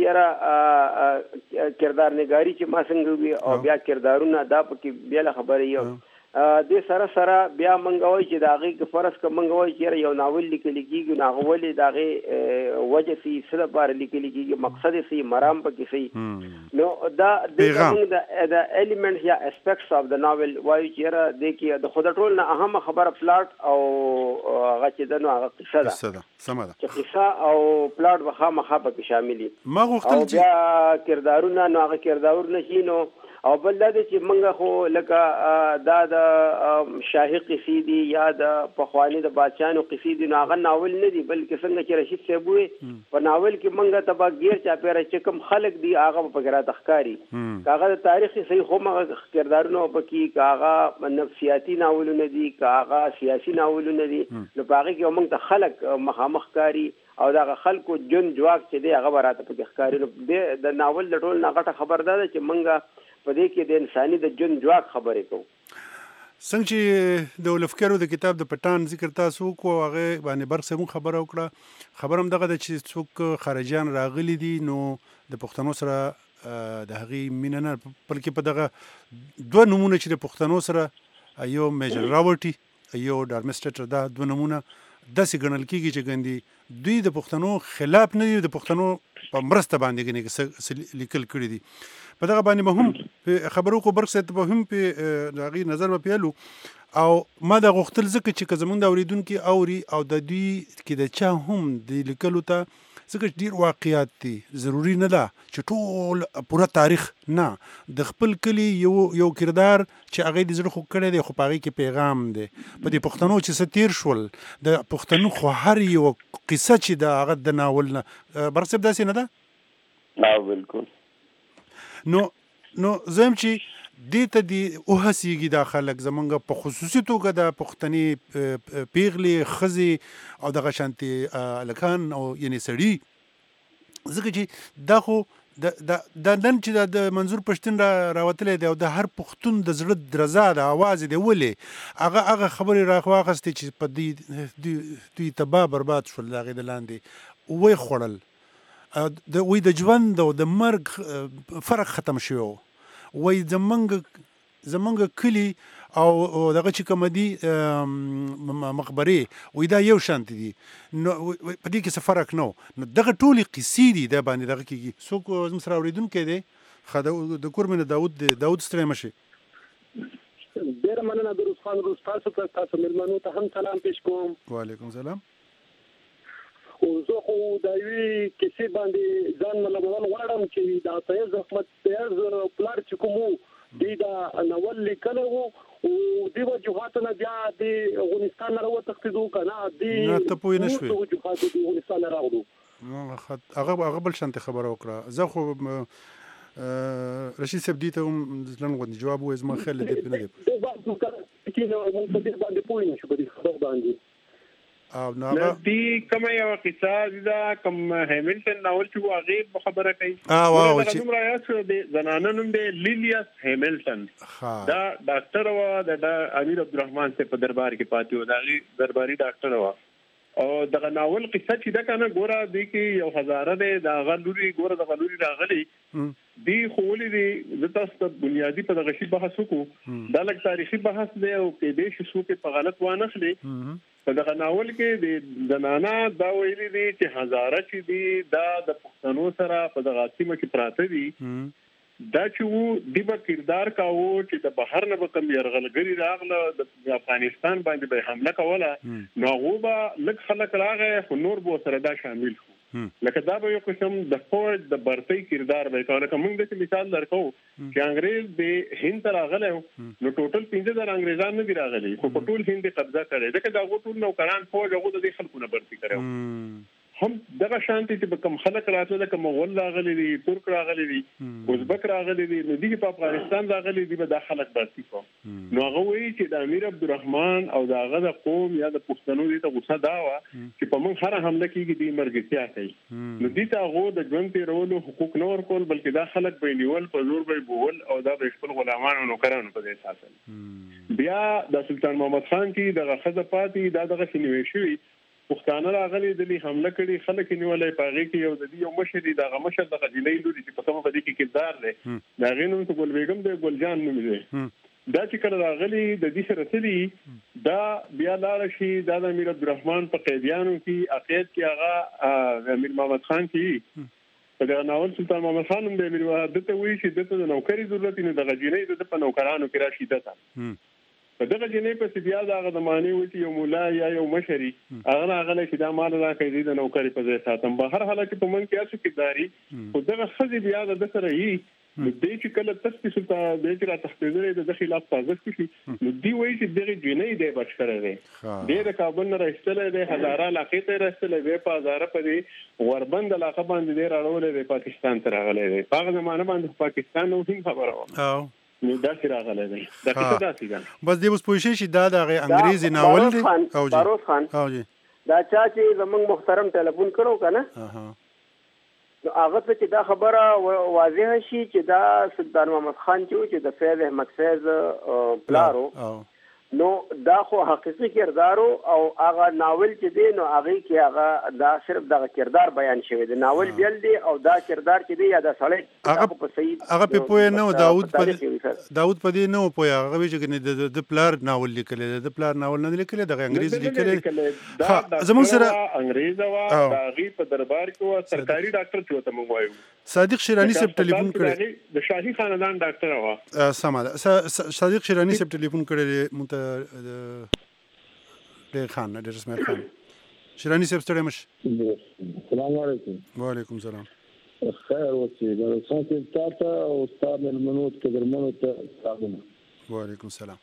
چیرې کردار نگاری چې ما څنګه وی او بیا کردارونه دا په بیا خبرې یو د سره سره بیا منغوي چې داغه کې فرض ک منغوي چې یو ناول لیکل کېږي نو ولې داغه وجه سي سره بار لیکل کېږي مقصد سي مرام پکې سي نو دا د د ایلیمنټس یا اسپیکټس اف د ناول وایي چې د کې د خود ټول نه اهم خبره پلاټ او هغه چې د نو هغه قصه ده قصه ده سم ده چې قصه او پلاټ وخا مخه پکې شاملي ما غوښتل چې بیا کردارونه نو هغه کردارونه شي نو او بل دا چې منګه خو لکه دا د شاهي قصې دي یا د پخوانی د بادشاہانو قصې دي نو هغه ناول نه دي بلکې څنګه چې رشید صاحب وي په ناول کې منګه تبا غیر چا پیره چې کوم خلک دي هغه په ګرا تخکاری هغه د تاریخي صحیح خو هغه کردارونه پکې هغه نفسیاتی ناولونه دي هغه سیاسي ناولونه دي نو هغه کې موږ ته خلک مخامخ کاری او دا خلکو جون جواک چې دی هغه راته پکې ښکاری د ناول د ټول نغټه خبر ده چې منګه په دې کې د انساني د جون جواک خبرې کوو څنګه چې د ولفکرو د کتاب د پټان ذکر تاسو کو هغه باندې برسمو خبره وکړه خبرم دغه د چې څوک خارجيان راغلي دي نو د پښتنو سره د هغې مینه نه بلکې په دغه دوه نومونه چې د پښتنو سره یو میجر راورټي یو ډارمسټر دا دوه نومونه داسې ګڼل کېږي چې ګندي دوی د پښتنو خلاف نه دي د پښتنو په مرسته باندې ګنې لیکل کړي دي په دغه باندې به هم خبرو کو برق صاحب به هم په د هغې نظر به پیلو او ما دا غوښتل ځکه چې که زمونږ د اورېدونکي اوري او د دوی کې د چا هم د لیکلو ته ځکه چې ډېر واقعیات دي ضروري نه ده چې ټول پوره تاریخ نه د خپل کلي یو یو کردار چې هغې د زړه خوږ کړی دی خو په هغې کې پیغام دی په دې پښتنو چې څه تېر شول د پښتنو خو هر یو قصه چې د هغه د ناول نه برق صاحب داسې نه ده؟ بالکل. نو نو زم چې دې ته دی وهڅېږي دا خلک زمونږ په خصوصي توګه د پښتني پیغلې ښځې او دغه شانتې هلکان او یعنې سړي ځکه چې دا خو د نن چې د منظور پښتون را راوتلی دی او د هر پښتون د زړه درزا د اواز دی ولې هغه هغه خبرې راواخیستې چې په دې دوی تباه برباد شول د هغې د لاندې وی خوړل د وی د ژوند او د مرګ فرق ختم شوی وی زمونږ زمونږ کلي او دغه چې کومه دي مقبرې وی دا یو شانتې دي نو په دې کې څه فرق نه نو دغه ټولې قصې دي دا باندې دغه کېږي څوک زموږ سره اورېدونکی دی ښه د کور مې داود دی داود ستړی مه شي. ډېره مننه دروز خان روز تاسو ته تاسو مېلمنو ته هم سلام پیش کوم. وعلیکم سلام. او زه خو د یوې کیسې باندې ځان ملامتول غواړم چې د فیض احمد فیض پلار چې کوم و دوی دا ناول لیکلی و او دې وجوهاتو نه بیا د افغانستان نه راوتښتېدو که نه نه ته پوه نه شوې وجوهاتو د افغانستان نه راغلو هغه هغه بل شانتې خبره وکړه زه خو رشید صاحب دې ته هم لنډ غوندې جواب ووایي زما خیال دی نه دی موږ په دې باندې پوه نه شو په دې خبر باندې او نو هغه دې کومه یوه قصه دا کوم هیملټن ناول چې و هغې خبره کوي چې دومره یاد شو د زنانه نوم دی لیلیاس هیملټن دا ډاکټره وه د امیر عبدالرحمن صاحب په دربار کې پاتې وه د هغې درباري ډاکټره وه او دغه ناول قصه چې ده که نه ګوره دې کې یو هزاره دی د هغه لوري ګوره دغه لوري راغلی دې خو ولې دی زه تاسو ته بنیادي په دغه شي بحث وکړو دا لږ تاریخي بحث دی او کیدای شي څوک یې په غلط وانخلي په دغه ناول کې د زنانه دا ویلي دي چې هزاره چې دي دا د پښتنو سره په دغه سیمه کې پراته دي دا چې وو دی به کردار کاوه چې د بهر نه به کوم یرغلګري راغله د افغانستان باندې به حمله کوله نو هغو به لږ خلک راغی خو نور به ورسره دا شامل شو لکه دا به یو قسم د فوج د برتۍ کردار به کوه لکه موږ داسې مثال درکوو چې انګریز د هند ته راغلی نو ټوټل پنځه زره انګریزان نه دي راغلي خو په ټول هند یې قبضه کړی ځکه د هغو ټول نوکران فوج هغو د دې خلکو نه برتي کړی هم دغه شانتي چې به کوم خلک راتله لکه مغول راغلي دي ترک راغلي دي ازبک راغلي دي نو دي په افغانستان راغلي دي به دا خلک برتي کو نو هغه وایي چې د امیر عبدالرحمن او د هغه د قوم یا د پښتنو دي ته غوسه دا وه چې په موږ هره حمله کېږي دوی مرګتیا کوي نو دي ته هغو د ژوند تېرولو حقوق نه ورکول بلکې دا خلک به یې نیول په زور به یې بوول او دا به یې خپل غلامان او نوکرانو په ځای ساتل بیا د سلطان محمد خان کې دغه ښځه پاتې دا دغسې نیوی شوي پښتانه راغلي دلي حمله کړي خلک یې نیولی په هغې کې یو د دې یو مشر دی د هغه مشر دغه جینۍ لوري چې په کومه په دې کې کردار دی د هغې نوم ته ګل بیګم دی ګلجان نوم دی دا چې کله راغلي د دې سره تلي دا بیا لاړه شي دا د امیر عبدالرحمن په قیدیانو کې عقید کې هغه امیر محمد خان کې په دغه ناول سلطان محمد خان هم د امیر ده ته وایي چې ده ته د نوکري ضرورت نه دغه جینۍ د ده په نوکرانو کې راشي ده ته په دغه جنې پسې بیا د هغه د معنی و چې یو ملا یا یو مشري هغه راغلی چې دا مال راکړي د نوکري په ځای ساتم به هر حالت په من کې هڅو کرداري خو دغه ښځې بیا د ده سره یي نو دی چې کله تسپیس ته دی چې را تښتېدلی د ده خلاف تازه شي نو دی وایي چې دغې جنۍ دی بچ کړی دی دی د کابل نه راایستلی دی هزاره علاقې ته یې راایستلی دی په هزاره په دې غوربند علاقه باندې دی راړولی دی پاکستان ته راغلی دی په هغه زمانه باندې پاکستان نو هم خبره وه نو داسې راغلی دی دا کیسه داسې ده بس دی اوس پوه شئ چې دا د هغې انګریزي ناول دی باروز خان دا چا چې زموږ محترم ټلیفون کړو که نه نو هغه ته چې دا خبره واضحه شي چې دا سلطان محمد خان چې و چې د فیض احمد فیض پلار و نو دا خو حقیقي کردارو او هغه ناول چې دی نو هغه کې هغه دا صرف دغه کردار بیان شوی دی ناول بیل دی او دا کردار چې دی یا د سړی هغه په صحیح هغه په پوهه نو داوود په داوود په دې نو پوهه هغه وی چې د پلار ناول لیکل د پلار ناول نه لیکل د انګریز لیکل دا زموږ سره انګریز وا دا غي په دربار کې سرکاري ډاکټر چې وته موږ وایو صادق شیرانی صاحب ټلیفون کړی د شاهي خاندان ډاکټر وا سماده صادق شیرانی صاحب ټلیفون کړی مونته ډېر خان ډېر اسماعیل خان شیرانی صاحب ستړی مشه السلام علیکم وعلیکم السلام خیر اوسې دا څنګه تاسو او استاد ملمنو ته درمنو ته سلام وعلیکم السلام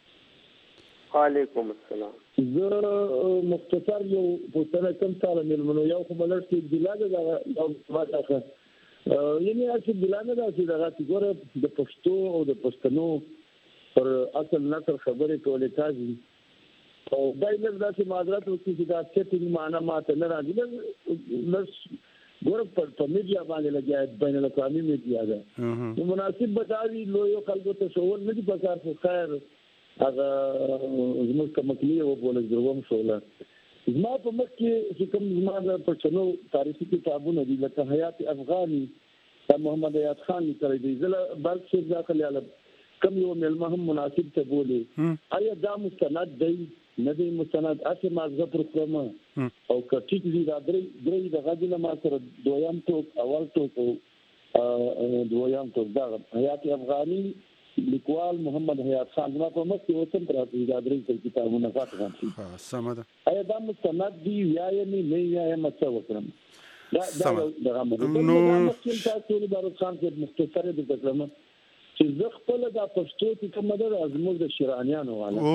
وعلیکم السلام زه مختصر یو پوښتنه کوم سره ملمنو یو خو بلر چې دلاګه دا یو ماته یعنی چې دلاګه دا چې دا چې ګوره د پښتو او د پښتنو پر اصل نثر خبرې کولې تاسو او دایله دا چې معذرت وکړي چې دا څه معنا ماته نه راځي نو ګور په میډیا باندې لګیا بین الاقوامي میډیا ده نو مناسب بتاوي لو یو خلکو ته شوول نه دي پکار خو خیر هغه زموږ کمکلی او بوله دروم شوله زما په مخ کې چې کوم زما د پښتنو تاریخي کتابونه دي لکه حیات افغاني د محمد حیات خان لیکلي دي زله بل څه ځکه لاله کم یو ملما هم مناسب ته بولی آیا دا مستند دی نه دی مستند اته مازغه پر کوم او کټیک دي دا درې درې د غږ ما سره دویم ټوک اول ټوک او دویم ټوک دا حیات افغاني لیکوال محمد حیات خان ما په مخ کې وسم راځي دا درې کتابونه فاتحه ها سمده آیا دا مستند دی یا نه نه یا مڅ وکړم دا دا دغه نو ممکن تاسو د بارو خان کې مختصر د تکلمه چې زه خپل د پښتو کې کومه د ازموږ د شیرانیانو والا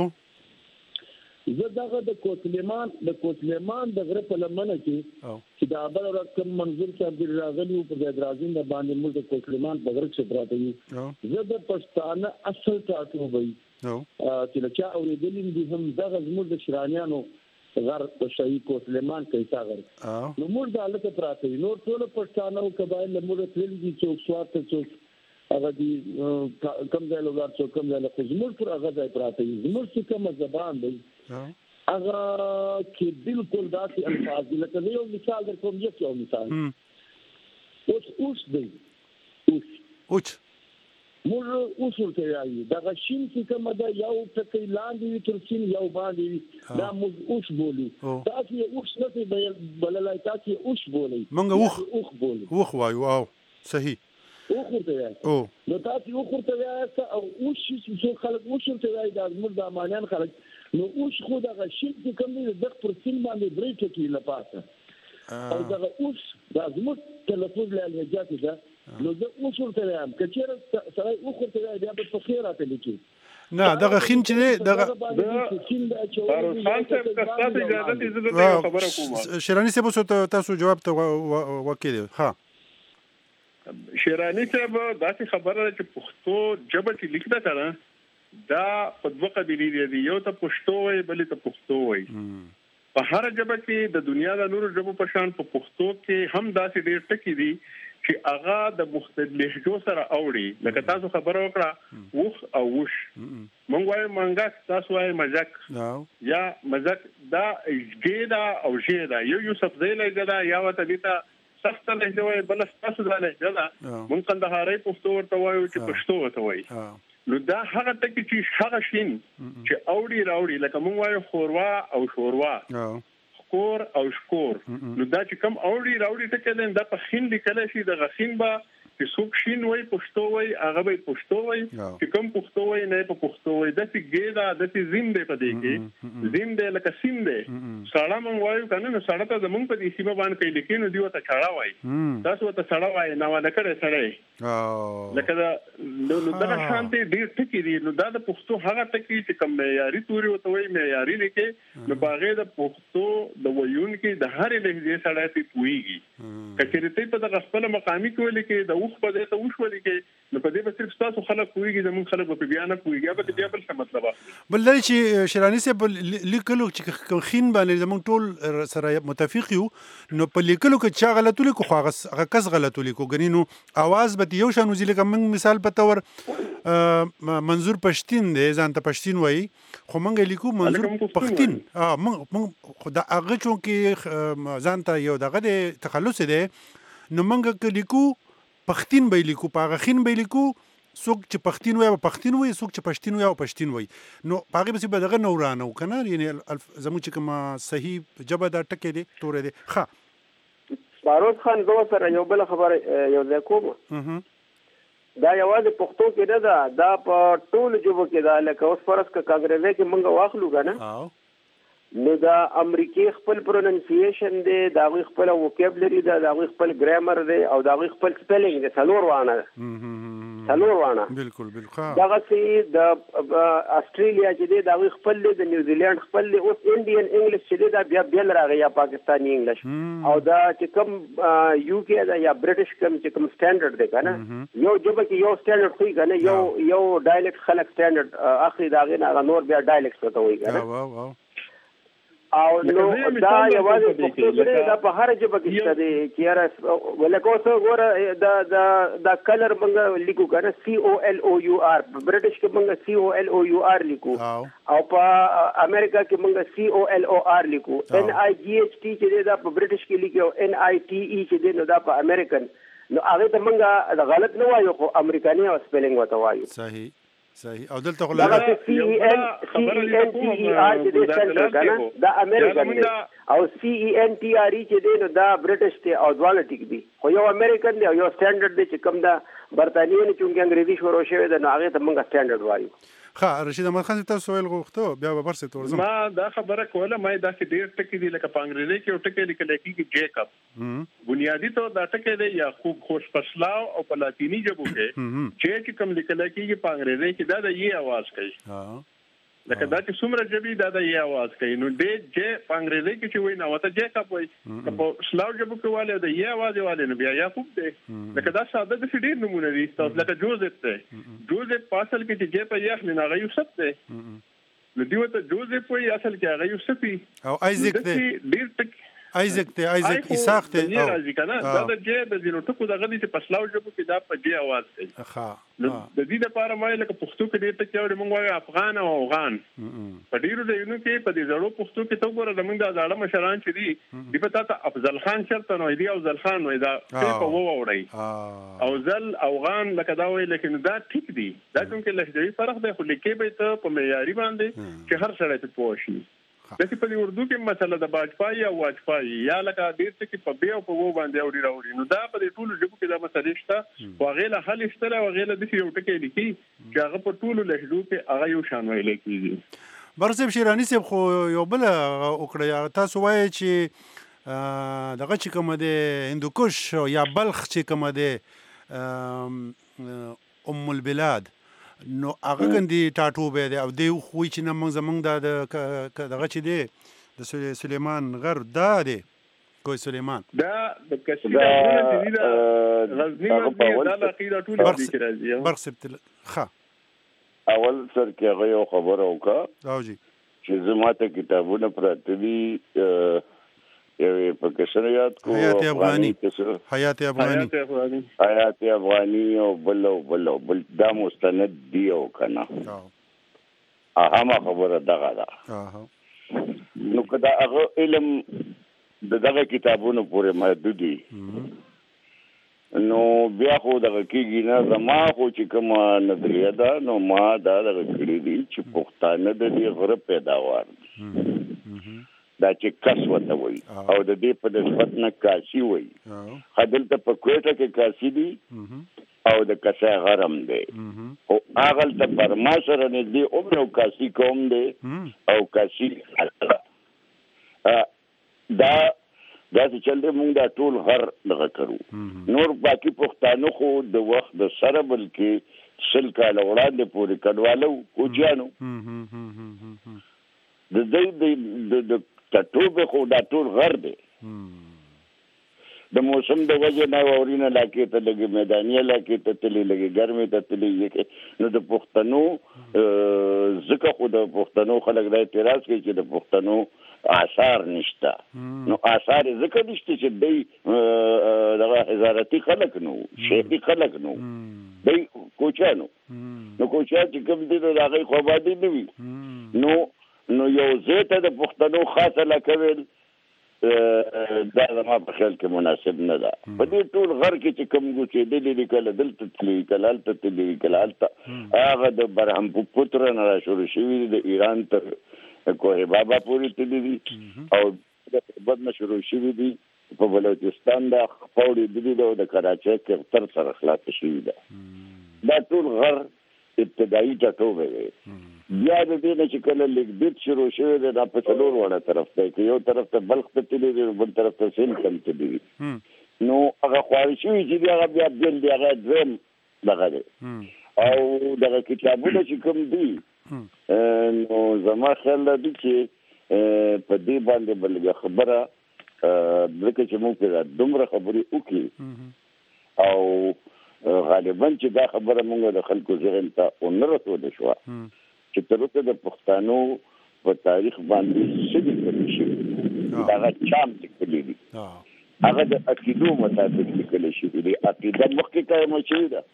زه دغه د کوتلیمان د کوتلیمان د غره په لمنه کې چې د ابل رقم منظور چې عبد الرازلی په د درازین د باندې موږ د کوتلیمان په غره کې پراته یو زه د پښتانه اصل ټاټو وای چې لکه اوریدلین دي هم دغه زموږ د شیرانیانو غر په شهي کوتلیمان کې تا غر نو موږ د حالت پراته نو ټول پښتانه او قبایل موږ تل دي چې څوات څوک هغه دي کم ځای لوګار څو کم ځای له زموږ پر هغه ځای پراته دي زموږ چې کوم زبان دی هغه کې بالکل داسې الفاظ دي لکه یو مثال در کوم یو مثال اوس اوس دی اوس اوس موږ اوس ورته یایو دا غشین چې کوم دا یو ټکی لاندې تر سین یو باندې دا موږ اوس بولو تاسو اوس نه بللای تاسو اوس بولئ موږ اوس بولو اوس وایو او صحیح او خورته وایي نو تاسو او خورته وایي او اوس چې خلک اوس ورته وایي دا موږ د مانیان خلک نو اوس خو دا غشین چې کوم دی د پر سین باندې برې ټکی لپاسه او دا اوس دا زموږ تلفظ له لهجات ده نو زه اوس ورته وایم کچېر سره او خورته وایي بیا په خیر راته لیکي نه دغه خین چې دغه بارو خان صاحب تاسو اجازه دې زه خبره کوم شیرانی صاحب تاسو جواب ته وکړئ ها شیرانی صاحب داسې خبره چې پښتو ژبه چې لیکده کړه دا په دوه قبیلې دي یو ته پښتو وایي بلې ته پښتو وایي په هر ژبه کې د دنیا د نورو ژبو په شان په پښتو کې هم داسې ډېر ټکي دي چې هغه د مختلف لهجو سره اوړي لکه تاسو خبره وکړه وخ او وش مونږ وایو منګک تاسو وایي مزک یا مزک دا ګیدا او ژیدا یو یو سبزی لګدا یا وته دیتا سخت لهجه وایي بل تاسو دا لهجه ده مونږ کندهاري پښتو ورته وایو چې پښتو ورته وایي نو دا هغه ټکي چې هغه شین چې اوړي راوړي لکه مونږ وایو خوروا او شوروا خور او شکور نو دا چې کوم اوړي راوړي ټکي دین دا په خین لیکل شي د غخین با چې څوک شین وای پښتو وای هغه به پښتو وای چې کوم پښتو وای نه په پښتو وای د څه ګیدا د څه زنده په دې کې زنده لکه سینده ساړه مونږ وایو کنه نو ساړه ته زمونږ په دې سیمه باندې کې لیکینو دیو ته چاړه وای تاسو ته چاړه وای نو دا کړه سړی لکه دا نو دا شانتي ډیر ټکی دی نو دا د پښتو هغه ټکی چې کوم معیاري توري وته وای معیاري لیکي نو باغې د پښتو د ویون کې د هر لهجې سره ته پويږي کچې ته په د خپل مقامي کې لیکي د اوخ په دې ته وښول کې نو په دې به صرف تاسو خلک کویږي زمون خلک په بیا نه کویږي به بیا بل څه مطلب اخلي بل لري چې شیرانی صاحب لیکلو چې خین باندې زمون ټول سره متفق یو نو په لیکلو کې چا غلطو لیکو خو هغه کس غلطو لیکو غنینو आवाज به یو شانو ځل کوم مثال په تور منظور پښتين دی ځان ته پښتين وایي خو مونږ لیکو منظور پښتين اه مونږ خو دا هغه چون کې ځان ته یو دغه د تخلص دی نو مونږ لیکو پښتين به لیکو پاغه خین به لیکو څوک چې پښتين وي او پښتين وي څوک چې پښتين وي او پښتين وي نو پاغه به به دغه نورانه وکنه یعنی زمو چې کوم صحیح جبه دا ټکي دي تور دي ښه باروت خان زو سره یو بل خبر یو ځای کوم دا یوازې پښتو کې نه ده دا په ټول ژبو کې ده لکه اوس فرض ک کانګریزي کې مونږ واخلو کنه نو دا امریکای خپل پروننسیشن دی دا غوی خپل وکیبلری دی دا غوی خپل ګرامر دی او دا غوی خپل سپیلینګ دی څلور وانه څلور وانه بالکل بالکل دا چې د استرالیا چې دی دا غوی خپل دی د نیوزیلند خپل دی اوس انډین انګلیش چې دی دا بیا بیل راغی یا پاکستانی انګلیش او دا چې کوم یو کې دا یا برټش کوم چې کوم سټانډرډ دی کنه یو جبه کې یو سټانډرډ خو کنه یو یو ډایلکټ خلک سټانډرډ اخري دا غي نور بیا ډایلکټ ته وایي کنه واو واو او نو دا یوازې پښتو کې دا په هر ژبه کې شته دي چې را ولکه اوس ګوره دا دا دا کلر موږ لیکو کنه سی او ال او یو ار برټش کې موږ سی او ال او یو ار لیکو او په امریکا کې موږ سی او ال او ار لیکو ان آی جی ایچ ټی چې دا په برټش کې لیکو ان آی ټی ای چې دا په امریکن نو هغه ته موږ غلط نه وایو خو امریکایي او سپیلینګ وته وایو صحیح صحیح او دلته خو لا سی ای ان سی ای ان ټی ای ار چې د سنټر کنه دا امریکن دی او سی ای ان ټی ار ای چې دی نو دا برټش دی او دواله ټیک دی خو یو امریکن دی او یو سټانډرډ دی چې کوم دا برتانیې نه چونګ انګریزي شروع شوی دی نو هغه ته موږ سټانډرډ وایو ښه رشید احمد خان تاسو سوال غوښتو بیا به برسه تورزم ما دا خبره کوله ما دا کې ډیر ټکی دی لکه پانګریزي کې او ټکی لیکل کېږي جیکب بنیادی تو دا ټکی دی یا خوب خوش فصلاو او په لاتینی ژبه کې چې کوم لیکل کېږي پانګریزي کې دا د یې आवाज کوي ها لکه دا چې څومره جبي دا د یې आवाज کوي نو دې چې پانګریزي کې چې وای نو وته جیکب وای په سلاو ژبه کې والے د یې आवाज والے نو بیا یا خوب دی لکه دا ساده د ډیر نمونه دي تاسو لکه جوزف ته جوزف پاسل کې چې جې په یخ نه غي یوسف ته نو دیو ته جوزف وای اصل کې هغه یوسف او ایزک ته ډیر ټک ایزک ته ایزک اساق ته او راځي کنه دا د جې د زینو ټکو دغه دي چې پسلاو ژبه کې دا په دې आवाज کوي ښه د دې لپاره مې لکه پښتو کې ډېر ټکی اوري موږ وایو افغان او افغان په ډیرو ځایونو کې په دې زړو پښتو کې ته وګوره زموږ د زړه مشران چې دي دی په تاسو افضل خان چرته نو دی افضل خان وای دا په وو وړي او ځل افغان لکه دا وای لیکن دا ټیک دی دا کوم کې لهجوي فرق دی خو لیکي به ته په معیاري باندې چې هر سړی ته پوه شي د سی په اردو کې مسله د باجپای او واجپای یا لکه ډیر څه کې په بیا او په وو باندې اوري راوړي نو دا په ټولو ژبو کې دا مسله شته واغې له حل شته واغې له د یو ټکی لیکي چې هغه په ټولو لهجو کې هغه یو شان ویل کېږي برسب شیرانی صاحب خو یو بل وکړه تاسو وایي چې دغه چې کوم د هندوکش یا بلخ چې کوم د ام البلاد نو هغه ګندي ټاټوبه دی او دی خو چې نن موږ زمونږ د دغه چې دی د سلیمان غر دا دی کوی سلیمان دا د کشمیر د دې د غزنی د علاقې د ټول د راځي برسبت ښه اول سر کې هغه یو خبره وکړه او جی چې زماته کتابونه پراته دي یو په کښنه یاد کو حیات افغانی حیات افغانی حیات افغانی او بل او بل بل دا مستند دی او کنه اهمه خبره دغه ده نو کدا هغه علم دغه کتابونو پورې محدود دي نو بیا خو دغه کېږي نه زما خو چې کوم نظریه ده نو ما دا دغه کړی دي چې پښتانه د دې غره پیداوار دا چې کس وته وي او د دې په نسبت نه کاشي وي هدلته په کوټه کې کاشي دي او د کسا غرم دی او هغه ته پرما سره نه دی او نو کاشي کوم دی او کاشي دا دا چې چل دی مونږ دا ټول غر دغه کړو نور باقي پښتانه خو د وخت د سره بلکې سل کاله وړاندې پورې کډوالو کوچیانو د دې د ټوبه خو دا ټول غر دی د موسم د وجه نه اورینه علاقې ته لګي میداني علاقې ته تللی لګي ګرمي ته تللی نو د پښتنو ځکه خو د پښتنو خلک دا اعتراض کوي چې د پښتنو آثار نشته نو آثار ځکه نشته چې دوی دغه حضارتي خلک نو شیخي خلک نو دوی کوچانو نو کوچا چې کوم دي نو هغه خو باندې نه وي نو نو یو زیته د پښتنو خاصه لکوي دا زما په خیال کې مناسب نه ده. په دې ټول غر کې چې کوم ګوچې دلې لیکل دلته تللی کله هلته تللی کله هلته هغه د برهم پوتره نه را شروع شوي د ایران تر کوه بابا پورې تللی دي او د بد نه شروع شوي دي په بلوچستان د خپوړې دلي د کراچۍ کې تر سره خلاص شوي ده. دا ټول غر ابتدایي ټاټوبه دی. بیا د دې نه چې کله لیکدود شروع شوی دی دا په څلور وړه طرف دی که یو طرف ته بلخ ته تللی دی بل طرف ته سیند ته تللی دي نو هغه خواري شوي چې دي هغه بیا بېل دی هغه دویم دغه دی او دغه کتابونه چې کوم دي نو زما خیال دی چې په دې باندې بلګه خبره ځکه چې موږ پرې دومره خبرې وکړي او غالبا چې دا خبره موږ د خلکو ذهن ته ونه رسوله شوه چې تر اوسه د پښتنو په تاریخ باندې څه لیکل شوي هغه چام لیکلي دي هغه د عقیدو مطابق لیکل شوي دي. عقیده مخکې قایمه شوې ده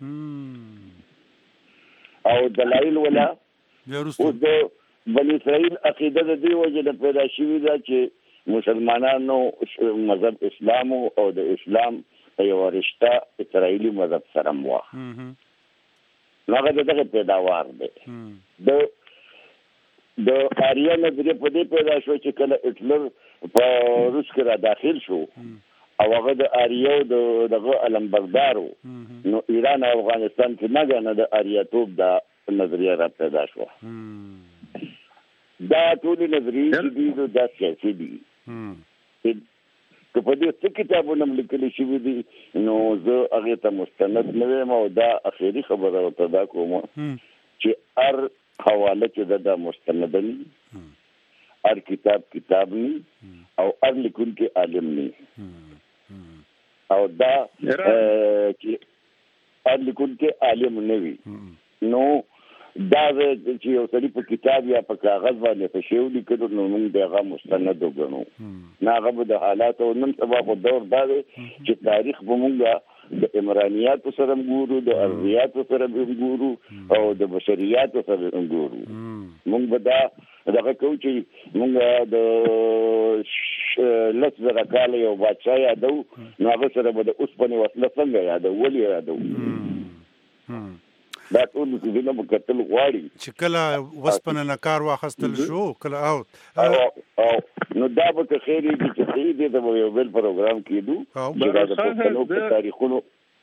او دلایل ولا اوس د بني اسرائیل عقیده د دې وجې نه پیدا شوې ده چې مسلمانانو مذهب اسلام او د اسلام یو رشته اسرائیلي مذهب سره مو هغه دغه پیداوار دی. د د آریا نظریه په دې پیدا شو چې کله هټلر په روس کې را داخل شو او هغه د آریا د دغه علمبردارو نو ایران او افغانستان کې نه غنه د آریاتوب د نظریه را پیدا شو. دا ټول نظریه دي د سیاسي دي که په دې څه کتابونه لیکل شوي دي نو زه هغې ته مستند نه یم او دا اخري خبره ورته دا کوم چې هر حواله چې ده دا مستند ني هر کتاب کتاب ني او هر لیکونکی عالم ني او دا چې هر لیکونکی عالم نه وي نو دا چې یو سړي په کتاب یا په کاغذ باندې په شی ولیکلو نو موږ د هغه مستند وګڼو نه هغه به د حالاتو نن سبا په دور دا دی چې تاریخ به موږ د عمرانیاتو سره ګورو د ارضیاتو سره ګورو او د بشریاتو سره ګورو. موږ به دا دغه کوو چې موږ د لس زره کاله یو بادشاه یادو نو هغه سره به د اوسپنې وسله څنګه یادو ولې یادو دا ټول څه به کتل غواړي چې کله وسپنه نه کار واخیستل شو کله او نو دا به خیر دي چې خیر دي د یو بل پروګرام کېدو چې دا د پښتنو په تاریخونو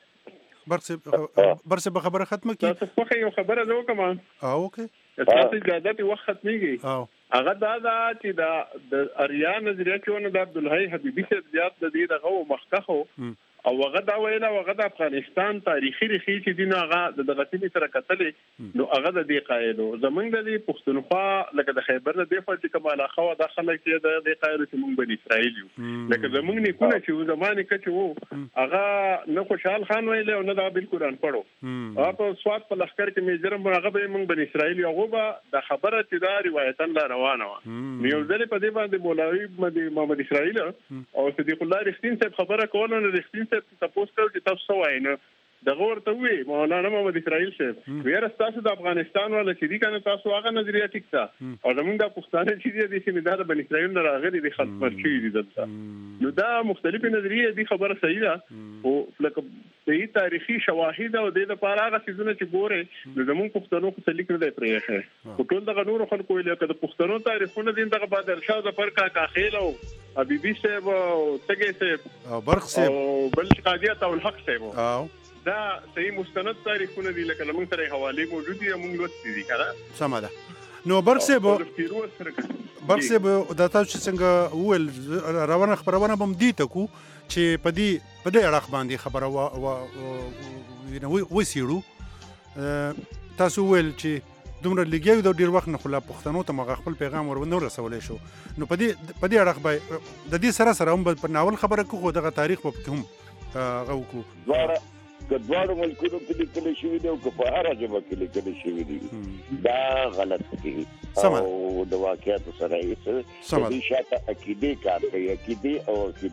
برسه به خبره ختمه کی تاسو خو یو خبره زه وکم او اوکې تاسو اجازه ته وخت ختميږي هغه دا دا چې دا د اریا نظریه کې ونه د عبدالحی حبیبی څخه زیات د دې دغه مخکخو او هغه دا ویله هغه د افغانستان تاریخي ریښې چې دي نو هغه د غتنې سره کتلې نو هغه د دې قایلو زمونږ د دې پښتونخوا لکه د خیبر د دې خوا چې کماله خو د خلک چې د دې قایلو چې مونږ بني اسرائیل یو لکه زمونږ نه کونه چې زمانه کې چې وو هغه نه خوشحال خان ویله او نه د بالکل ان پړو هغه په سواد په لخر کې میجرم هغه به مونږ بني اسرائیل یو به د خبره چې دا روایتن لا روانه و نو ځلې په دې باندې مولوی محمد اسرائیل او صدیق الله رښتین صاحب خبره کوله نه رښتین تاسو کول چې تاسو وایي نو دغه ورته وی مولانا محمد اسرائیل صاحب ویره تاسو د افغانستان ولا چې دي کنه تاسو هغه نظریه ټیک تا او زمونږ د پښتانه چې دي چې نه د بن اسرائیل نه راغلي دي خلک مرشي دي دلته نو دا مختلفه نظریه دي خبره صحیح ده او لکه د تاریخي شواهد او د لپاره هغه څه چې ګوره د زمونږ پښتنو په لیک نه دی پرېښه او ټول دغه نور خلکو ویل کده پښتنو تاریخونه دین دغه بادر شاه د فرقه کاخیل او حبیبی صاحب او تګي صاحب او برخ صاحب او بل قاضیات او الحق صاحب او دا صحیح مستند تاریخونه دي لکه موږ سره حواله موجود دي موږ لوستي دي کنه سم ده نو برسه برسه د تاسو څنګه ول روانه خبرونه بم دي تکو چې په دې په دې اړه باندې خبره و نو وسیرو تاسو ول چې دومره لګیو د ډیر وخت نه خلا پښتنو ته مغ خپل پیغام ور نور رسولې شو نو په دې په دې اړه به د دې سره سره هم په ناول خبره کو دغه تاریخ په کوم هغه کو د دوړو ملکونو کې لیکل شوی دی او په هر ژبه کې لیکل شوی دی دا غلط دی او د واقعیت سره یې سره د شاته عقیده کار کوي عقیده او عقیدت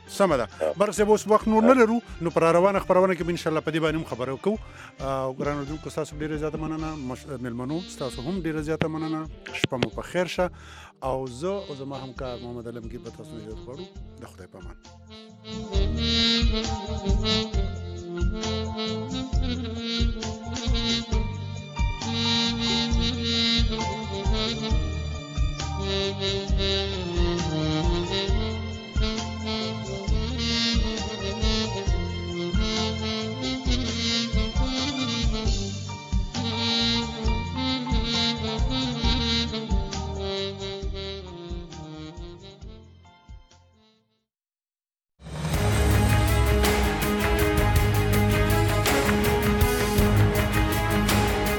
سمه ده برق صاحب اوس وخت نور نه لرو نو پر روانه خبرونه کې ان شاء الله په دې باندې هم خبرو کوو او ګران اردوونکو تاسو ډیره زیاته مننه ملمنو تاسو هم ډیره زیاته مننه شپه مو په خیر شه او زه او زما همکار محمد علمگیر به تاسو اجازه غواړو د خدای په امان